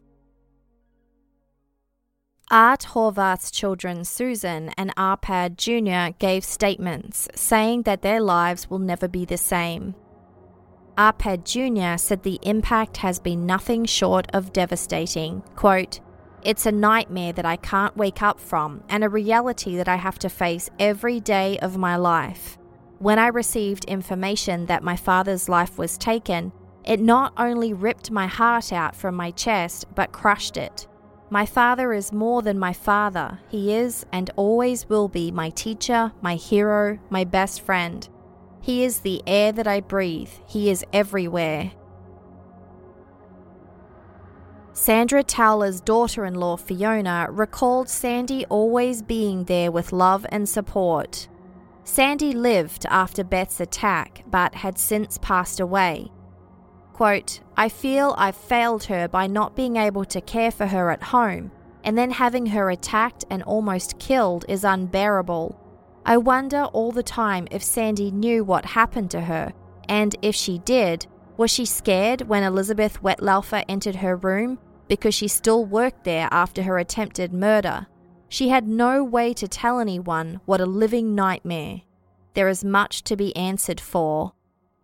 Art Horvath's children Susan and Arpad Jr. gave statements saying that their lives will never be the same. Arpad Jr. said the impact has been nothing short of devastating. Quote, "It's a nightmare that I can't wake up from and a reality that I have to face every day of my life. When I received information that my father's life was taken, it not only ripped my heart out from my chest but crushed it. My father is more than my father. He is and always will be my teacher, my hero, my best friend. He is the air that I breathe. He is everywhere." Sandra Towler's daughter-in-law Fiona recalled Sandy always being there with love and support. Sandy lived after Beth's attack but had since passed away. Quote, "I feel I've failed her by not being able to care for her at home, and then having her attacked and almost killed is unbearable. I wonder all the time if Sandy knew what happened to her, and if she did, was she scared when Elizabeth Wettlaufer entered her room because she still worked there after her attempted murder? She had no way to tell anyone. What a living nightmare. There is much to be answered for."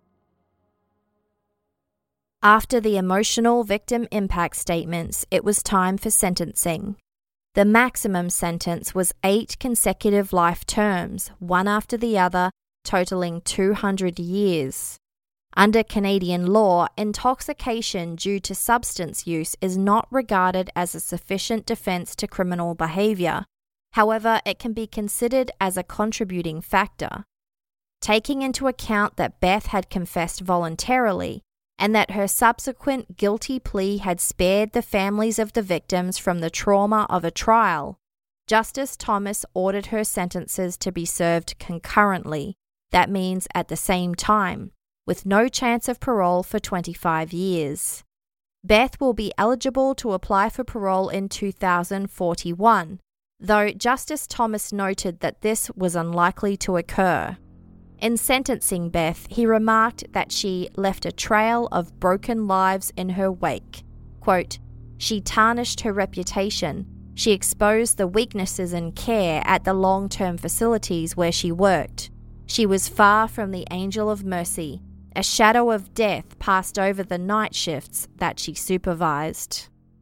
After the emotional victim impact statements, it was time for sentencing. The maximum sentence was 8 consecutive life terms, one after the other, totaling 200 years. Under Canadian law, intoxication due to substance use is not regarded as a sufficient defense to criminal behavior. However, it can be considered as a contributing factor. Taking into account that Beth had confessed voluntarily, and that her subsequent guilty plea had spared the families of the victims from the trauma of a trial, Justice Thomas ordered her sentences to be served concurrently, that means at the same time, with no chance of parole for 25 years. Beth will be eligible to apply for parole in 2041, though Justice Thomas noted that this was unlikely to occur. In sentencing Beth, he remarked that she left a trail of broken lives in her wake. Quote, "She tarnished her reputation. She exposed the weaknesses in care at the long-term facilities where she worked. She was far from the angel of mercy. A shadow of death passed over the night shifts that she supervised."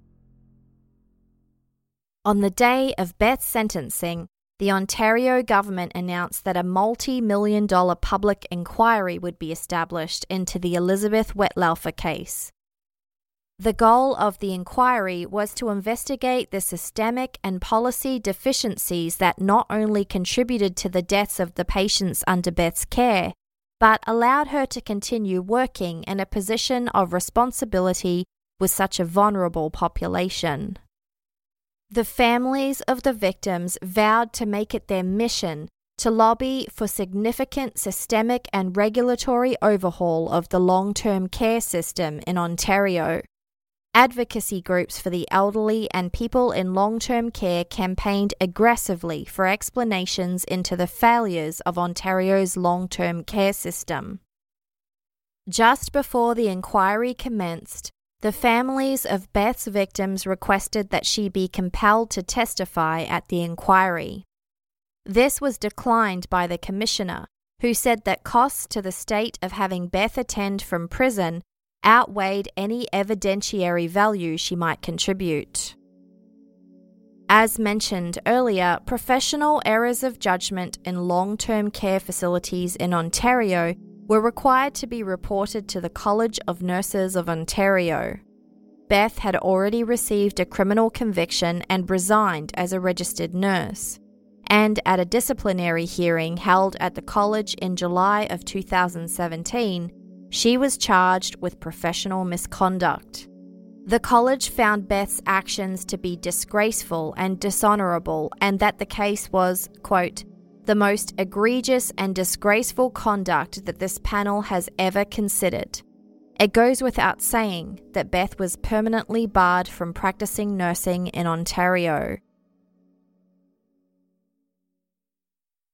On the day of Beth's sentencing, the Ontario government announced that a multi-million-dollar public inquiry would be established into the Elizabeth Wettlaufer case. The goal of the inquiry was to investigate the systemic and policy deficiencies that not only contributed to the deaths of the patients under Beth's care, but allowed her to continue working in a position of responsibility with such a vulnerable population. The families of the victims vowed to make it their mission to lobby for significant systemic and regulatory overhaul of the long-term care system in Ontario. Advocacy groups for the elderly and people in long-term care campaigned aggressively for explanations into the failures of Ontario's long-term care system. Just before the inquiry commenced, the families of Beth's victims requested that she be compelled to testify at the inquiry. This was declined by the commissioner, who said that costs to the state of having Beth attend from prison outweighed any evidentiary value she might contribute. As mentioned earlier, professional errors of judgment in long-term care facilities in Ontario were required to be reported to the College of Nurses of Ontario. Beth had already received a criminal conviction and resigned as a registered nurse, and at a disciplinary hearing held at the college in July of 2017, she was charged with professional misconduct. The college found Beth's actions to be disgraceful and dishonourable, and that the case was, quote, "the most egregious and disgraceful conduct that this panel has ever considered." It goes without saying that Beth was permanently barred from practicing nursing in Ontario.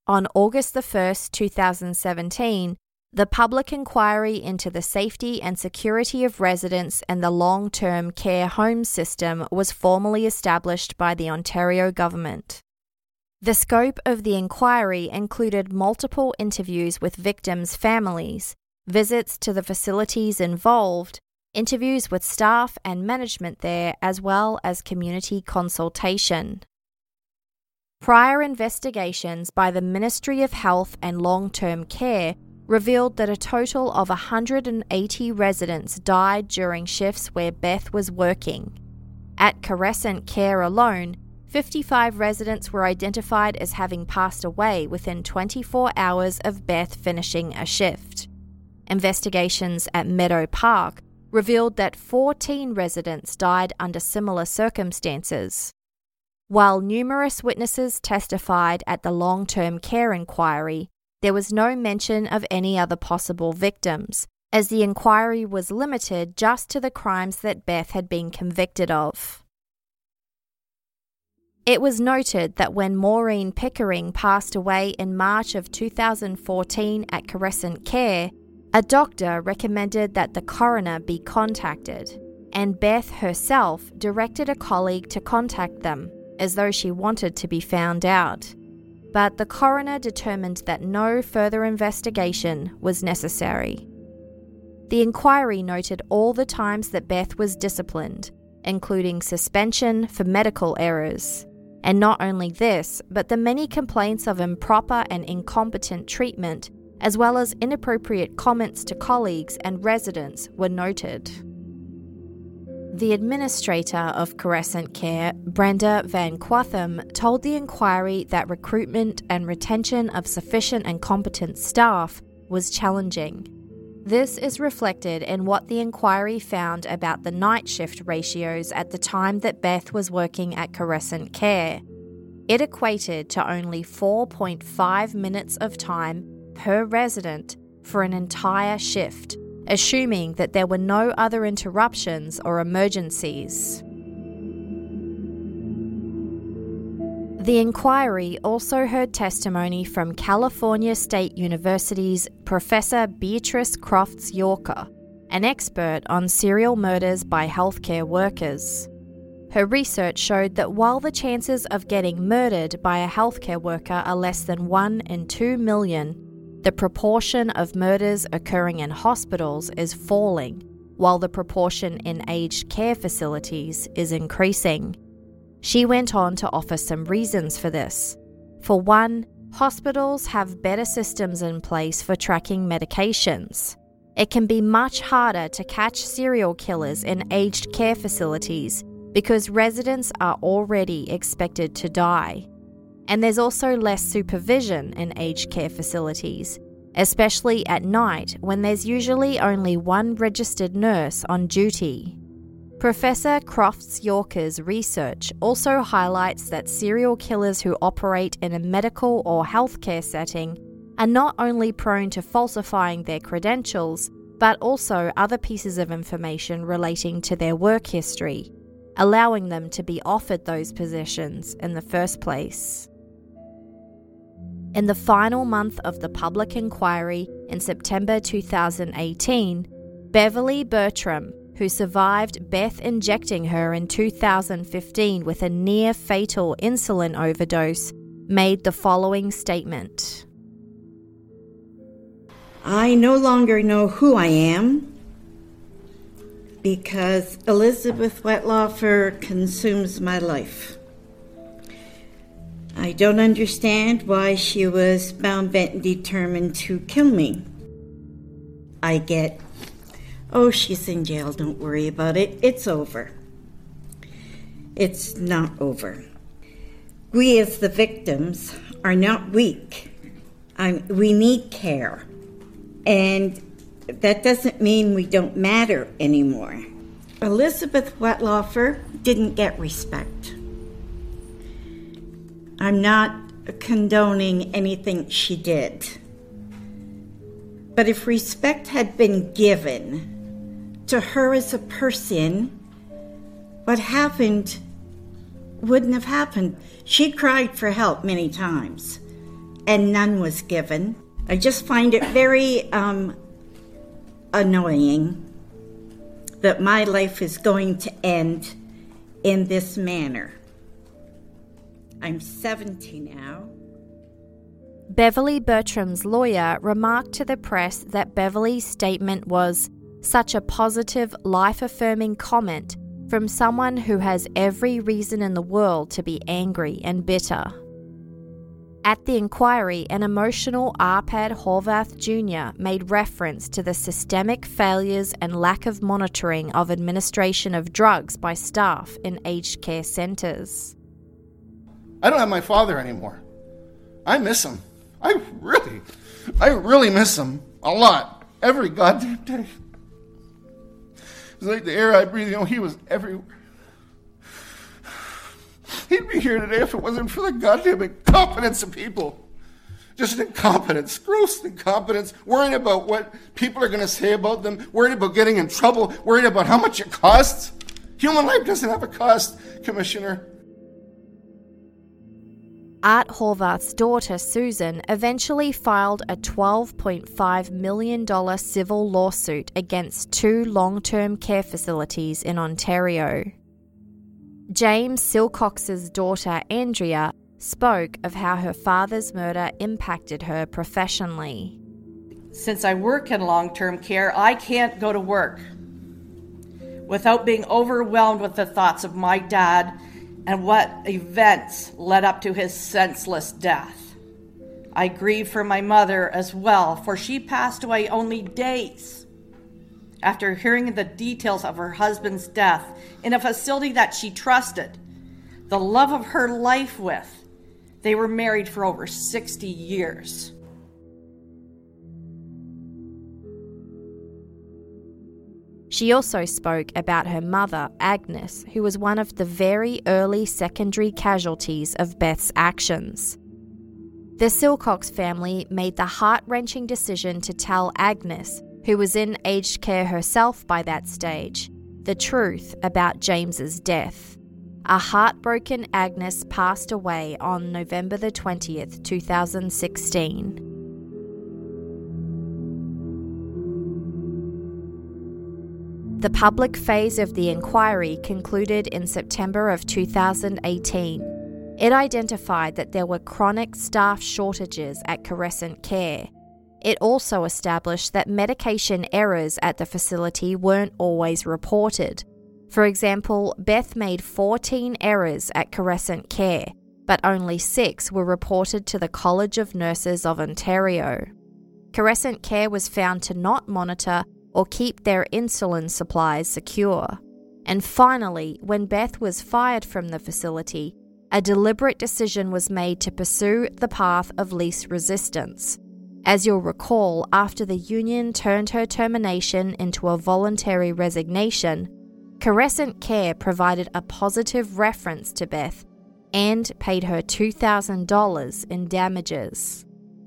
On August 1st, 2017, the public inquiry into the safety and security of residents in the long-term care home system was formally established by the Ontario government. The scope of the inquiry included multiple interviews with victims' families, visits to the facilities involved, interviews with staff and management there, as well as community consultation. Prior investigations by the Ministry of Health and Long-Term Care revealed that a total of 180 residents died during shifts where Beth was working. At Crescent Care alone, 55 residents were identified as having passed away within 24 hours of Beth finishing a shift. Investigations at Meadow Park revealed that 14 residents died under similar circumstances. While numerous witnesses testified at the long-term care inquiry, there was no mention of any other possible victims, as the inquiry was limited just to the crimes that Beth had been convicted of. It was noted that when Maureen Pickering passed away in March of 2014 at Crescent Care, a doctor recommended that the coroner be contacted, and Beth herself directed a colleague to contact them, as though she wanted to be found out. But the coroner determined that no further investigation was necessary. The inquiry noted all the times that Beth was disciplined, including suspension for medical errors. And not only this, but the many complaints of improper and incompetent treatment, as well as inappropriate comments to colleagues and residents, were noted. The administrator of Crescent Care, Brenda Van Quatham, told the inquiry that recruitment and retention of sufficient and competent staff was challenging. This is reflected in what the inquiry found about the night shift ratios at the time that Beth was working at Crescent Care. It equated to only 4.5 minutes of time per resident for an entire shift, assuming that there were no other interruptions or emergencies. The inquiry also heard testimony from California State University's Professor Beatrice Crofts Yorker, an expert on serial murders by healthcare workers. Her research showed that while the chances of getting murdered by a healthcare worker are less than 1 in 2 million, the proportion of murders occurring in hospitals is falling, while the proportion in aged care facilities is increasing. She went on to offer some reasons for this. For one, hospitals have better systems in place for tracking medications. It can be much harder to catch serial killers in aged care facilities because residents are already expected to die. And there's also less supervision in aged care facilities, especially at night when there's usually only one registered nurse on duty. Professor Crofts Yorker's research also highlights that serial killers who operate in a medical or healthcare setting are not only prone to falsifying their credentials, but also other pieces of information relating to their work history, allowing them to be offered those positions in the first place. In the final month of the public inquiry in September 2018, Beverly Bertram, who survived Beth injecting her in 2015 with a near-fatal insulin overdose, made the following statement. I no longer know who I am because Elizabeth Wetlaufer consumes my life. I don't understand why she was bound, bent, and determined to kill me. I get, oh, she's in jail, don't worry about it, it's over. It's not over. We as the victims are not weak. We need care. And that doesn't mean we don't matter anymore. Elizabeth Wetlaufer didn't get respect. I'm not condoning anything she did. But if respect had been given to her as a person, what happened wouldn't have happened. She cried for help many times. and none was given. I just find it very annoying that my life is going to end in this manner. I'm 70 now. Beverly Bertram's lawyer remarked to the press that Beverly's statement was such a positive, life-affirming comment from someone who has every reason in the world to be angry and bitter. At the inquiry, an emotional Arpad Horvath Jr. made reference to the systemic failures and lack of monitoring of administration of drugs by staff in aged care centres. I don't have my father anymore. I miss him. I really miss him a lot. Every goddamn day. It's like the air I breathe, he was everywhere. He'd be here today if it wasn't for the goddamn incompetence of people. Just incompetence, gross incompetence, worrying about what people are going to say about them, worried about getting in trouble, worried about how much it costs. Human life doesn't have a cost, Commissioner. Art Horvath's daughter, Susan, eventually filed a $12.5 million civil lawsuit against 2 long-term care facilities in Ontario. James Silcox's daughter, Andrea, spoke of how her father's murder impacted her professionally. Since I work in long-term care, I can't go to work without being overwhelmed with the thoughts of my dad and what events led up to his senseless death. I grieve for my mother as well, for she passed away only days after hearing the details of her husband's death in a facility that she trusted, the love of her life with. They were married for over 60 years. She also spoke about her mother, Agnes, who was one of the very early secondary casualties of Beth's actions. The Silcox family made the heart-wrenching decision to tell Agnes, who was in aged care herself by that stage, the truth about James's death. A heartbroken Agnes passed away on November the 20th, 2016. The public phase of the inquiry concluded in September of 2018. It identified that there were chronic staff shortages at Crescent Care. It also established that medication errors at the facility weren't always reported. For example, Beth made 14 errors at Crescent Care, but only 6 were reported to the College of Nurses of Ontario. Crescent Care was found to not monitor or keep their insulin supplies secure. And finally, when Beth was fired from the facility, a deliberate decision was made to pursue the path of least resistance. As you'll recall, after the union turned her termination into a voluntary resignation, Crescent Care provided a positive reference to Beth and paid her $2,000 in damages.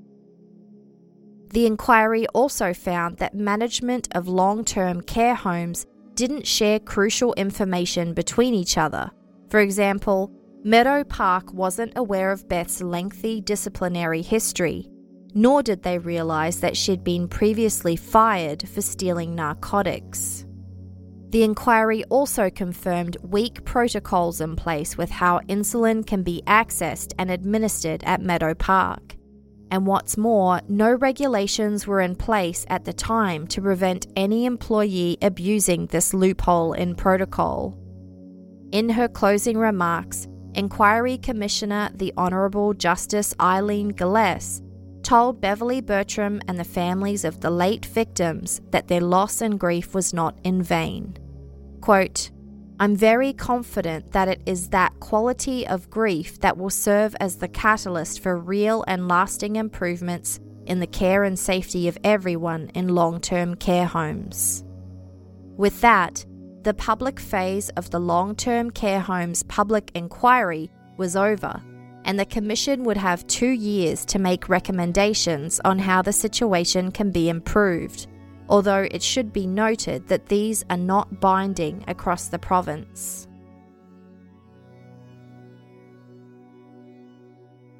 The inquiry also found that management of long-term care homes didn't share crucial information between each other. For example, Meadow Park wasn't aware of Beth's lengthy disciplinary history, nor did they realize that she'd been previously fired for stealing narcotics. The inquiry also confirmed weak protocols in place with how insulin can be accessed and administered at Meadow Park. And what's more, no regulations were in place at the time to prevent any employee abusing this loophole in protocol. In her closing remarks, Inquiry Commissioner the Honourable Justice Eileen Gillespie told Beverly Bertram and the families of the late victims that their loss and grief was not in vain. Quote, "I'm very confident that it is that quality of grief that will serve as the catalyst for real and lasting improvements in the care and safety of everyone in long-term care homes." With that, the public phase of the long-term care homes public inquiry was over, and the Commission would have 2 years to make recommendations on how the situation can be improved, although it should be noted that these are not binding across the province.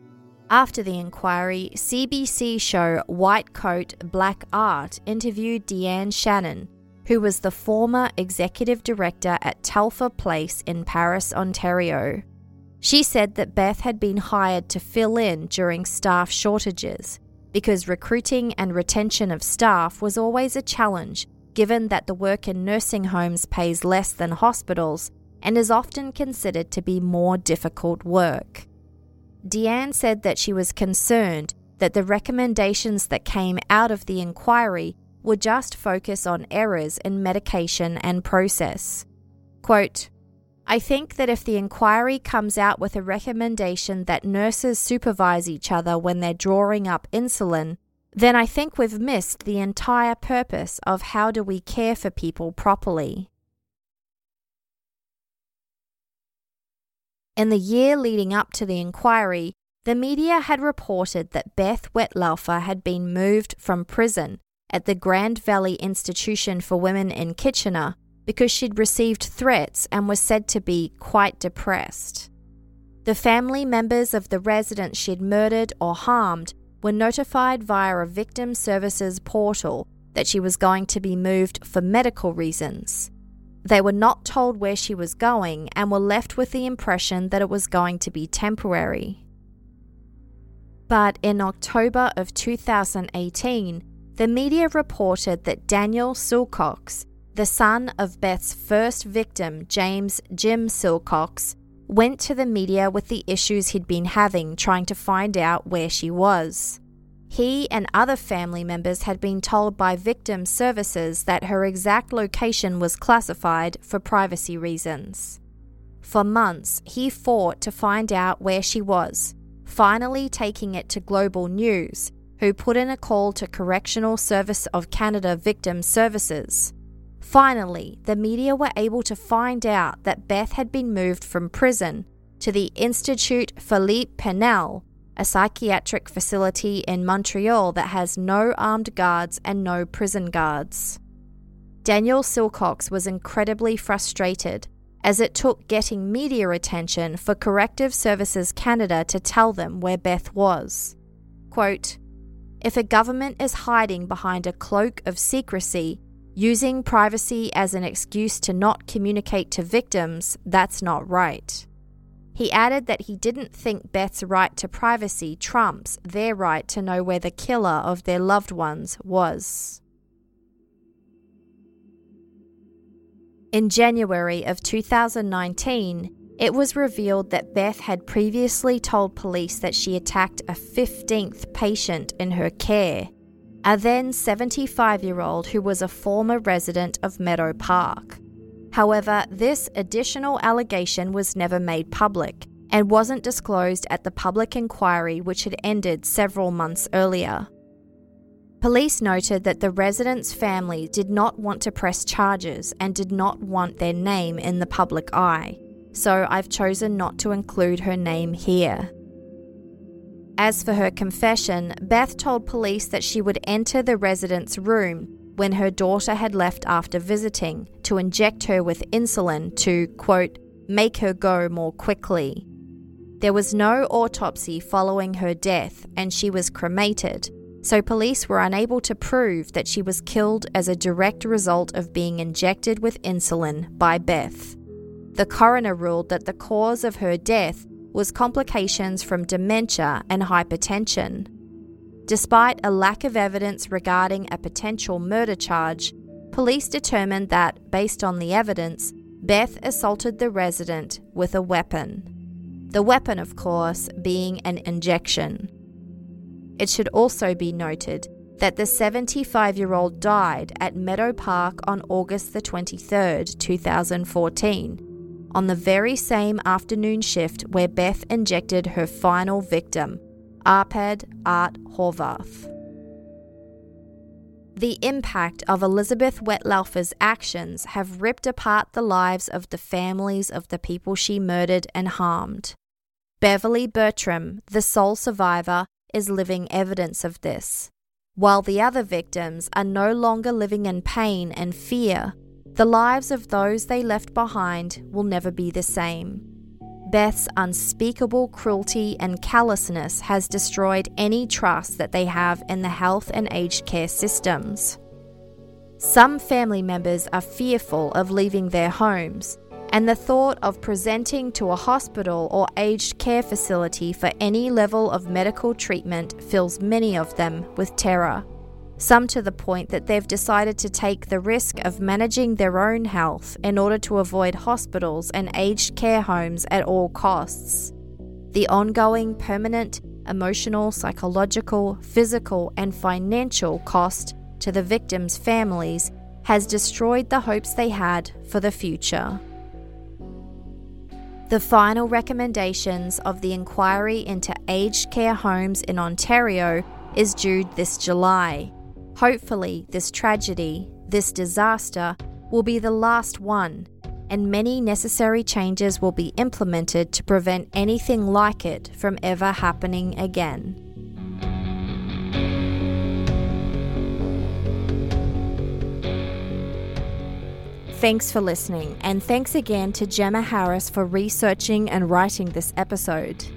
After the inquiry, CBC show White Coat, Black Art interviewed Deanne Shannon, who was the former executive director at Telfer Place in Paris, Ontario. She said that Beth had been hired to fill in during staff shortages because recruiting and retention of staff was always a challenge, given that the work in nursing homes pays less than hospitals and is often considered to be more difficult work. Deanne said that she was concerned that the recommendations that came out of the inquiry would just focus on errors in medication and process. Quote, "I think that if the inquiry comes out with a recommendation that nurses supervise each other when they're drawing up insulin, then I think we've missed the entire purpose of how do we care for people properly." In the year leading up to the inquiry, the media had reported that Beth Wetlaufer had been moved from prison at the Grand Valley Institution for Women in Kitchener because she'd received threats and was said to be quite depressed. The family members of the residents she'd murdered or harmed were notified via a victim services portal that she was going to be moved for medical reasons. They were not told where she was going and were left with the impression that it was going to be temporary. But in October of 2018, the media reported that Daniel Silcox, the son of Beth's first victim, James Jim Silcox, went to the media with the issues he'd been having trying to find out where she was. He and other family members had been told by victim services that her exact location was classified for privacy reasons. For months, he fought to find out where she was, finally taking it to Global News, who put in a call to Correctional Service of Canada Victim Services. Finally, the media were able to find out that Beth had been moved from prison to the Institut Philippe Pinel, a psychiatric facility in Montreal that has no armed guards and no prison guards. Daniel Silcox was incredibly frustrated, as it took getting media attention for Corrective Services Canada to tell them where Beth was. Quote, "If a government is hiding behind a cloak of secrecy, using privacy as an excuse to not communicate to victims, that's not right." He added that he didn't think Beth's right to privacy trumps their right to know where the killer of their loved ones was. In January of 2019, it was revealed that Beth had previously told police that she attacked a 15th patient in her care, a then 75-year-old who was a former resident of Meadow Park. However, this additional allegation was never made public and wasn't disclosed at the public inquiry which had ended several months earlier. Police noted that the resident's family did not want to press charges and did not want their name in the public eye, so I've chosen not to include her name here. As for her confession, Beth told police that she would enter the resident's room when her daughter had left after visiting to inject her with insulin to, quote, "make her go more quickly." There was no autopsy following her death and she was cremated, so police were unable to prove that she was killed as a direct result of being injected with insulin by Beth. The coroner ruled that the cause of her death was complications from dementia and hypertension. Despite a lack of evidence regarding a potential murder charge, police determined that, based on the evidence, Beth assaulted the resident with a weapon. The weapon, of course, being an injection. It should also be noted that the 75-year-old died at Meadow Park on August the 23rd, 2014, on the very same afternoon shift where Beth injected her final victim, Arpad Art Horvath. The impact of Elizabeth Wetlaufer's actions have ripped apart the lives of the families of the people she murdered and harmed. Beverly Bertram, the sole survivor, is living evidence of this. While the other victims are no longer living in pain and fear, the lives of those they left behind will never be the same. Beth's unspeakable cruelty and callousness has destroyed any trust that they have in the health and aged care systems. Some family members are fearful of leaving their homes, and the thought of presenting to a hospital or aged care facility for any level of medical treatment fills many of them with terror. Some to the point that they've decided to take the risk of managing their own health in order to avoid hospitals and aged care homes at all costs. The ongoing, permanent, emotional, psychological, physical, and financial cost to the victims' families has destroyed the hopes they had for the future. The final recommendations of the inquiry into aged care homes in Ontario is due this July. Hopefully, this tragedy, this disaster, will be the last one, and many necessary changes will be implemented to prevent anything like it from ever happening again. Thanks for listening, and thanks again to Gemma Harris for researching and writing this episode.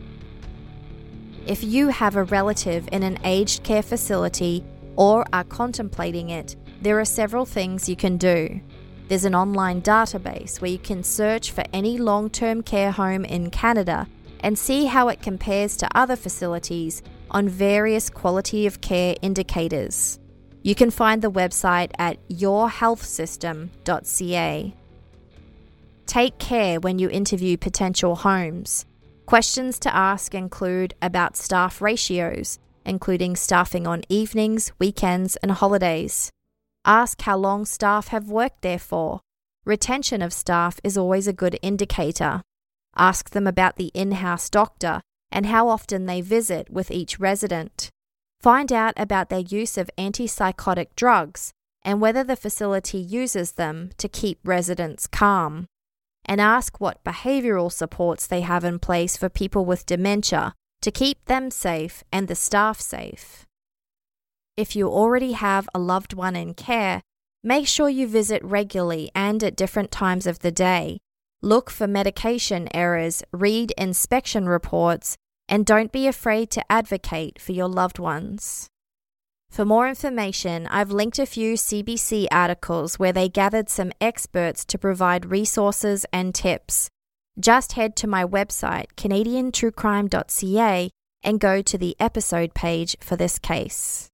If you have a relative in an aged care facility or are contemplating it, there are several things you can do. There's an online database where you can search for any long-term care home in Canada and see how it compares to other facilities on various quality of care indicators. You can find the website at yourhealthsystem.ca. Take care when you interview potential homes. Questions to ask include about staff ratios, including staffing on evenings, weekends, and holidays. Ask how long staff have worked there for. Retention of staff is always a good indicator. Ask them about the in-house doctor and how often they visit with each resident. Find out about their use of antipsychotic drugs and whether the facility uses them to keep residents calm. And ask what behavioural supports they have in place for people with dementia to keep them safe and the staff safe. If you already have a loved one in care, make sure you visit regularly and at different times of the day. Look for medication errors, read inspection reports, and don't be afraid to advocate for your loved ones. For more information, I've linked a few CBC articles where they gathered some experts to provide resources and tips. Just head to my website, canadiantruecrime.ca, and go to the episode page for this case.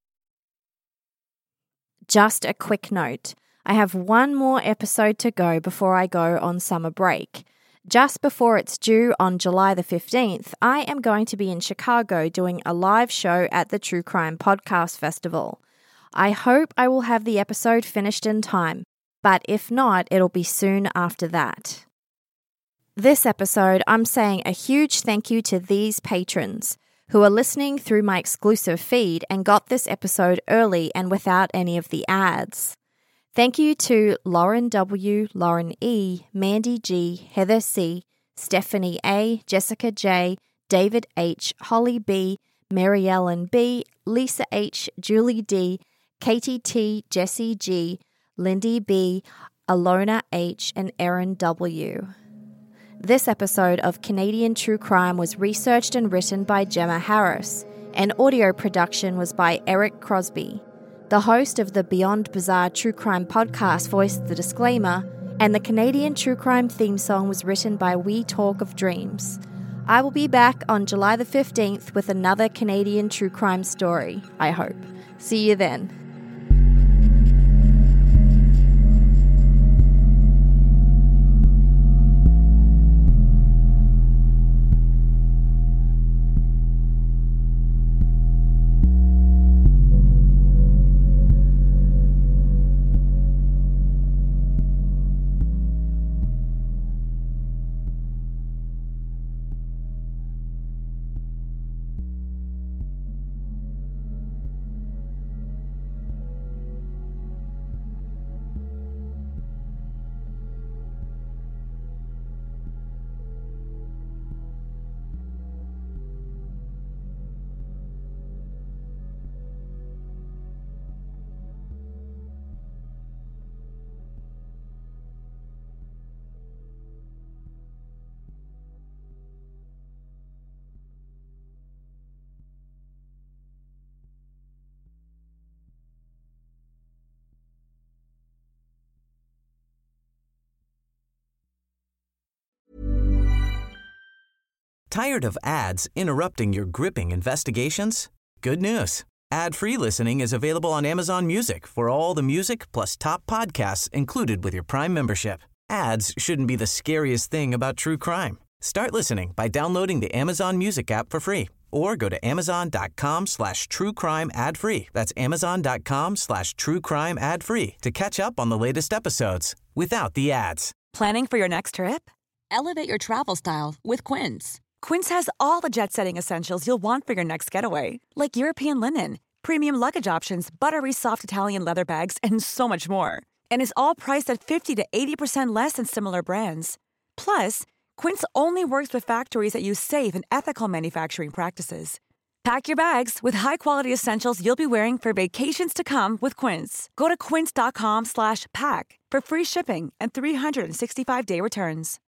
Just a quick note. I have one more episode to go before I go on summer break. Just before it's due on July the 15th, I am going to be in Chicago doing a live show at the True Crime Podcast Festival. I hope I will have the episode finished in time, but if not, it'll be soon after that. This episode, I'm saying a huge thank you to these patrons who are listening through my exclusive feed and got this episode early and without any of the ads. Thank you to Lauren W., Lauren E., Mandy G., Heather C., Stephanie A., Jessica J., David H., Holly B., Mary Ellen B., Lisa H., Julie D., Katie T., Jessie G., Lindy B., Alona H., and Erin W. This episode of Canadian True Crime was researched and written by Gemma Harris, and audio production was by Eric Crosby. The host of the Beyond Bizarre True Crime podcast voiced the disclaimer, and the Canadian True Crime theme song was written by We Talk of Dreams. I will be back on July the 15th with another Canadian True Crime story, I hope. See you then. Tired of ads interrupting your gripping investigations? Good news. Ad-free listening is available on Amazon Music for all the music plus top podcasts included with your Prime membership. Ads shouldn't be the scariest thing about true crime. Start listening by downloading the Amazon Music app for free or go to amazon.com/truecrime ad-free. That's amazon.com/truecrime ad-free to catch up on the latest episodes without the ads. Planning for your next trip? Elevate your travel style with Quince. Quince has all the jet-setting essentials you'll want for your next getaway, like European linen, premium luggage options, buttery soft Italian leather bags, and so much more. And is all priced at 50 to 80% less than similar brands. Plus, Quince only works with factories that use safe and ethical manufacturing practices. Pack your bags with high-quality essentials you'll be wearing for vacations to come with Quince. Go to quince.com/pack for free shipping and 365-day returns.